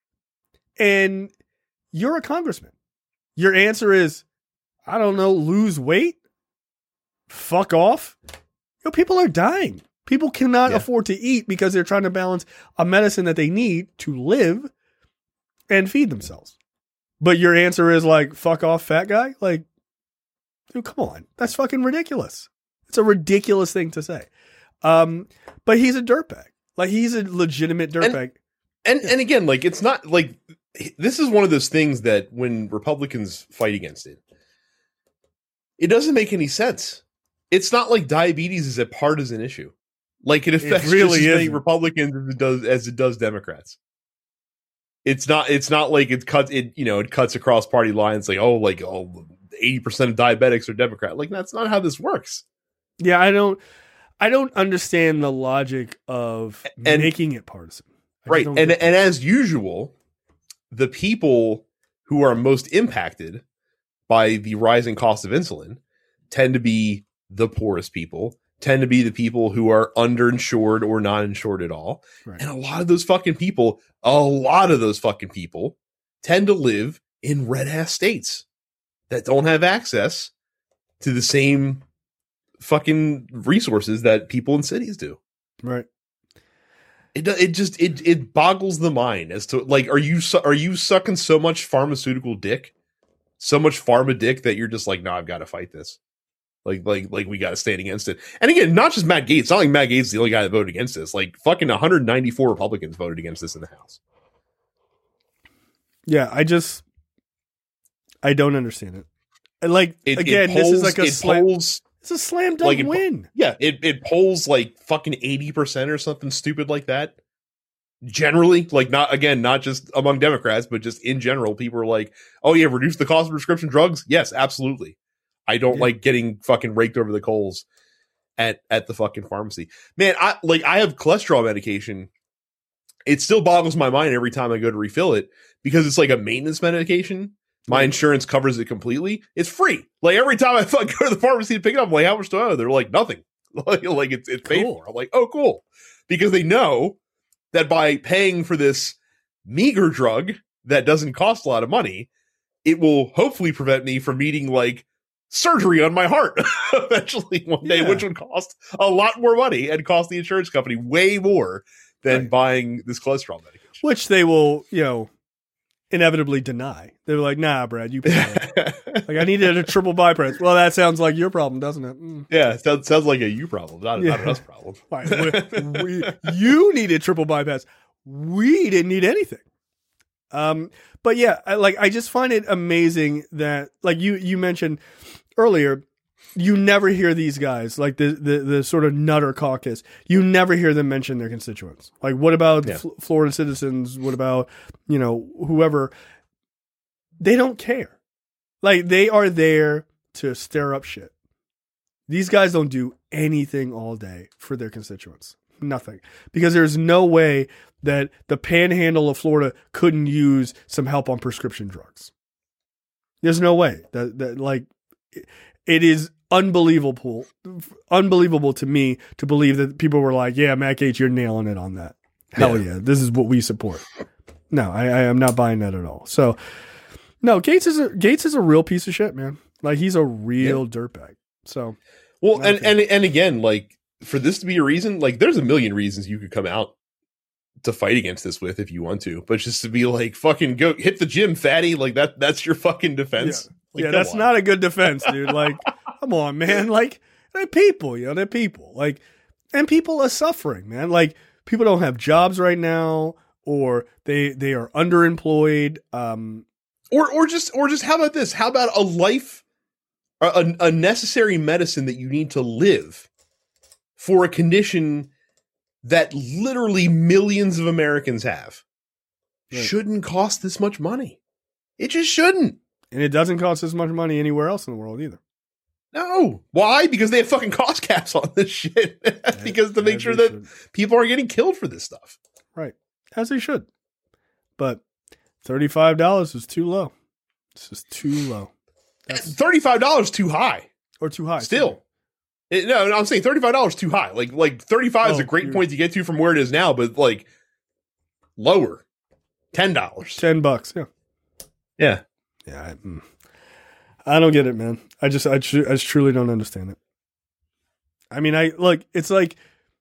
And you're a congressman. Your answer is, I don't know, lose weight? Fuck off. You know, people are dying. People cannot yeah. afford to eat because they're trying to balance a medicine that they need to live and feed themselves. But your answer is like, fuck off, fat guy? Like, dude, come on. That's fucking ridiculous. It's a ridiculous thing to say. Um, but he's a dirtbag. Like, he's a legitimate dirtbag. And, and, yeah. and again, like, it's not like, this is one of those things that when Republicans fight against it, it doesn't make any sense. It's not like diabetes is a partisan issue. Like it affects it really just as many Republicans as it does as it does Democrats. It's not. It's not like it cuts. It you know it cuts across party lines. Like oh, like oh, eighty percent of diabetics are Democrat. Like that's not how this works. Yeah, I don't. I don't understand the logic of and, making it partisan. I right, and and as usual, the people who are most impacted by the rising cost of insulin tend to be the poorest people. Tend to be the people who are underinsured or not insured at all. Right. And a lot of those fucking people, a lot of those fucking people tend to live in red ass states that don't have access to the same fucking resources that people in cities do. Right. It it just it it boggles the mind as to like, are you su- are you sucking so much pharmaceutical dick, so much pharma dick that you're just like, no, I've got to fight this. Like like like we got to stand against it. And again, not just Matt Gaetz. It's not like Matt Gaetz is the only guy that voted against this. Like fucking one hundred ninety-four Republicans voted against this in the House. Yeah, I just I don't understand it. And like It, again, it polls, this is like a it slam. polls, It's a slam dunk like it, win. Yeah, it it polls like fucking eighty percent or something stupid like that. Generally, like not again, not just among Democrats, but just in general, people are like, "Oh yeah, reduce the cost of prescription drugs." Yes, absolutely. I don't Yeah. like getting fucking raked over the coals at at the fucking pharmacy. Man, I like I have cholesterol medication. It still boggles my mind every time I go to refill it because it's like a maintenance medication. My insurance covers it completely. It's free. Like every time I fucking go to the pharmacy to pick it up, I'm like, how much do I owe? They're like, nothing. like, like it's it's paid Cool. for. I'm like, oh, cool. Because they know that by paying for this meager drug that doesn't cost a lot of money, it will hopefully prevent me from needing like surgery on my heart eventually one day, Yeah. which would cost a lot more money and cost the insurance company way more than Right. buying this cholesterol medication. Which they will, you know, inevitably deny. They're like, nah, Brad, you pay it. Like, I needed a triple bypass. Well, that sounds like your problem, doesn't it? Mm. Yeah, it sounds, sounds like a you problem, not, Yeah. not an us problem. Fine. We- we- you needed triple bypass. We didn't need anything. Um, but yeah, I, like I just find it amazing that, like you you mentioned earlier, you never hear these guys, like the the, the sort of nutter caucus. You never hear them mention their constituents. Like, what about Yeah. F- Florida citizens? What about, you know, whoever? They don't care. Like, they are there to stir up shit. These guys don't do anything all day for their constituents. Nothing. Because there's no way that the panhandle of Florida couldn't use some help on prescription drugs. There's no way that, that like, it, it is unbelievable, unbelievable to me to believe that people were like, yeah, Matt Gaetz, you're nailing it on that. Hell yeah. Yeah. This is what we support. No, I, I am not buying that at all. So, no, Gaetz is a Gaetz is a real piece of shit, man. Like, he's a real Yeah. dirtbag. So, Well, Not and, fair. and and again, like for this to be a reason, like there's a million reasons you could come out to fight against this with if you want to, but just to be like, fucking go hit the gym, fatty, like that that's your fucking defense. Like, yeah, come that's on. not a good defense, dude. Like, come on, man. Like, they're people, you know, they're people. Like, and people are suffering, man. Like, people don't have jobs right now, or they they are underemployed. Um, or or just or just how about this? How about a life, a, a necessary medicine that you need to live for a condition that literally millions of Americans have Right. shouldn't cost this much money. It just shouldn't. and it doesn't cost as much money anywhere else in the world either. No. Why? Because they have fucking cost caps on this shit. because to make As sure they that should. people aren't getting killed for this stuff. Right, as they should. But thirty-five dollars is too low. It's just too low. That's thirty-five dollars too high. or too high. Still. It, no, no, I'm saying thirty-five dollars too high. Like like thirty-five is Oh, a great you're- point to get to from where it is now, but like lower. ten dollars. ten bucks. Yeah. Yeah. Yeah, I, mm. I don't get it, man. I just, I, tru- I just truly don't understand it. I mean, I look. It's like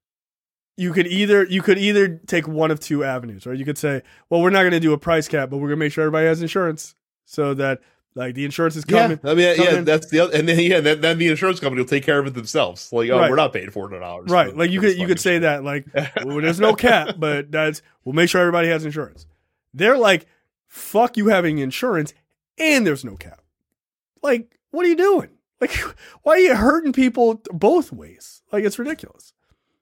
you could either, you could either take one of two avenues, right? You could say, well, we're not going to do a price cap, but we're going to make sure everybody has insurance, so that like the insurance is coming. Yeah. I mean, yeah, coming. that's the other, and then yeah, then, then the insurance company will take care of it themselves. Like, oh, Right. we're not paying four hundred dollars. Right? Like you could, you could say that, like, well, there's no cap, but that's we'll make sure everybody has insurance. They're like, fuck you having insurance, and there's no cap. Like, what are you doing? Like, why are you hurting people both ways? Like, it's ridiculous.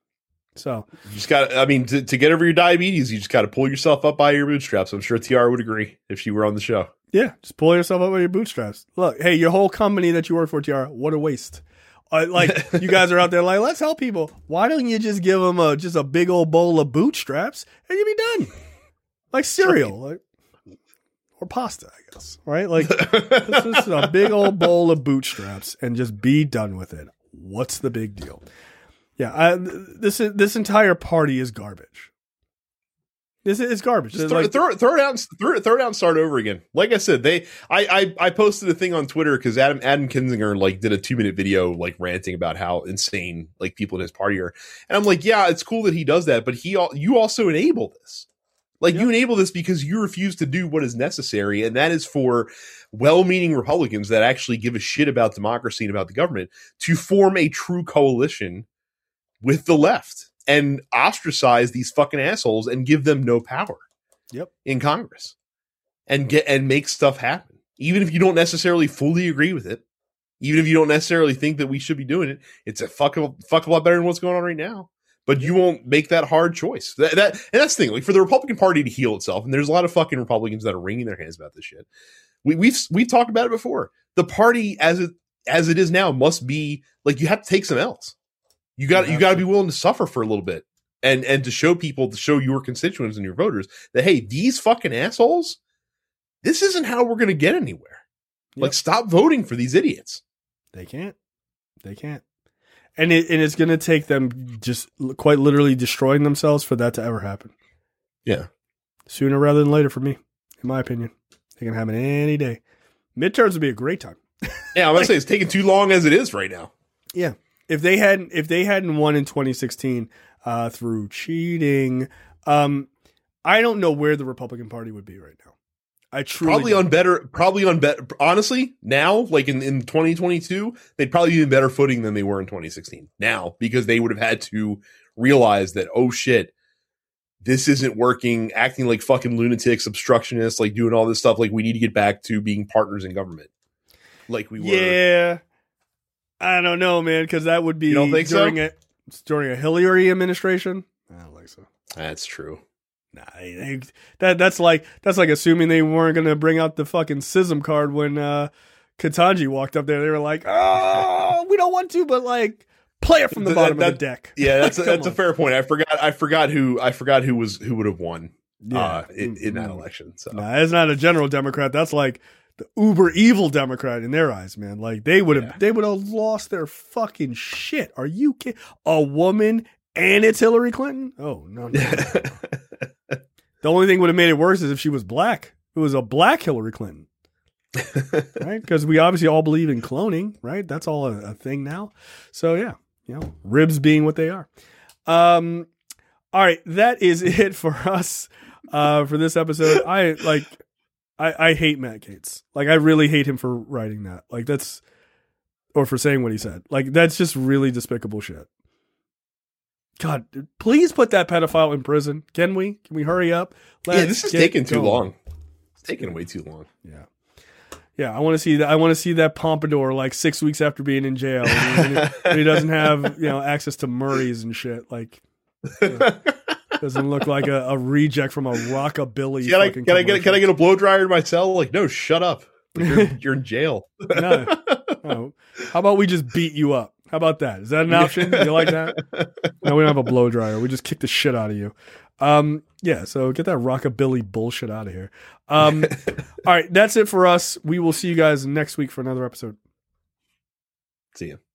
So, You just got. I mean, to, to get over your diabetes, you just got to pull yourself up by your bootstraps. I'm sure T R would agree if she were on the show. yeah, just pull yourself up by your bootstraps. Look, hey, your whole company that you work for, T R, what a waste. Uh, like, you guys are out there like, let's help people. Why don't you just give them a just a big old bowl of bootstraps and you'll be done? Like cereal, like or pasta, I guess. Right? Like, this is a big old bowl of bootstraps and just be done with it. What's the big deal? Yeah, I, this this entire party is garbage. This is garbage. Just throw, like, throw, throw it out, and, throw, throw it out, and start over again. Like I said, they, I, I, I posted a thing on Twitter because Adam, Adam Kinzinger like did a two minute video like ranting about how insane like people in his party are, and I'm like, yeah, it's cool that he does that, but he, you also enable this, like yep. you enable this because you refuse to do what is necessary, and that is for well-meaning Republicans that actually give a shit about democracy and about the government to form a true coalition with the left and ostracize these fucking assholes and give them no power. Yep. In Congress, and get and make stuff happen, even if you don't necessarily fully agree with it, even if you don't necessarily think that we should be doing it. It's a fuck a, fuck a lot better than what's going on right now. But you won't make that hard choice. That, that and that's the thing. Like for the Republican Party to heal itself, and there's a lot of fucking Republicans that are wringing their hands about this shit. We, we've we've talked about it before. The party as it as it is now must be like you have to take some L's. You got you got to be willing to suffer for a little bit. And and to show people, to show your constituents and your voters that, hey, these fucking assholes, this isn't how we're going to get anywhere. Yep. Like, stop voting for these idiots. They can't. They can't. And it and it's going to take them just quite literally destroying themselves for that to ever happen. Yeah. Sooner rather than later for me, in my opinion. It can happen any day. Midterms would be a great time. Yeah, I'm going to say it's taking too long as it is right now. Yeah. If they hadn't, if they hadn't won in twenty sixteen uh, through cheating, um, I don't know where the Republican Party would be right now. I truly probably don't. on better, probably on better. Honestly, now, like in, in twenty twenty-two, they'd probably be in better footing than they were in twenty sixteen. Now, because they would have had to realize that, oh shit, this isn't working. Acting like fucking lunatics, obstructionists, like doing all this stuff. Like we need to get back to being partners in government, like we were. Yeah. I don't know, man, because that would be you don't think during so? a during a Hillary administration. I don't think so. That's true. Nah, they, that that's like that's like assuming they weren't going to bring out the fucking S I S M card when uh, Ketanji walked up there. They were like, "Oh, we don't want to, but like play it from the bottom that, that, of the deck." Yeah, that's a, that's on. a fair point. I forgot. I forgot who. I forgot who was who would have won yeah. uh, in, in that election. So nah, it's not a general Democrat. That's like the uber evil Democrat in their eyes, man. Like they would have, yeah. they would have lost their fucking shit. Are you kidding? A woman and it's Hillary Clinton? Oh no, no. no. The only thing would have made it worse is if she was black. It was a black Hillary Clinton, right? Because we obviously all believe in cloning, right? That's all a, a thing now. So yeah, you know, ribs being what they are. Um, all right, that is it for us uh, for this episode. I like. I, I hate Matt Gaetz. Like, I really hate him for writing that. Like, that's, or for saying what he said. Like, that's just really despicable shit. God, please put that pedophile in prison. Can we? Can we hurry up? Let's yeah, this is taking too long. It's taking way too long. Yeah. Yeah, I want to see that. I want to see that pompadour like six weeks after being in jail. And he, and he doesn't have, you know, access to Murray's and shit. Like, you know. Doesn't look like a, a reject from a rockabilly. Can I, can I get can I get a blow dryer in my cell? Like, no, shut up. Like you're, you're in jail. no, no. How about we just beat you up? How about that? Is that an option? You like that? No, we don't have a blow dryer. We just kick the shit out of you. Um, yeah. So get that rockabilly bullshit out of here. Um, all right, that's it for us. We will see you guys next week for another episode. See you.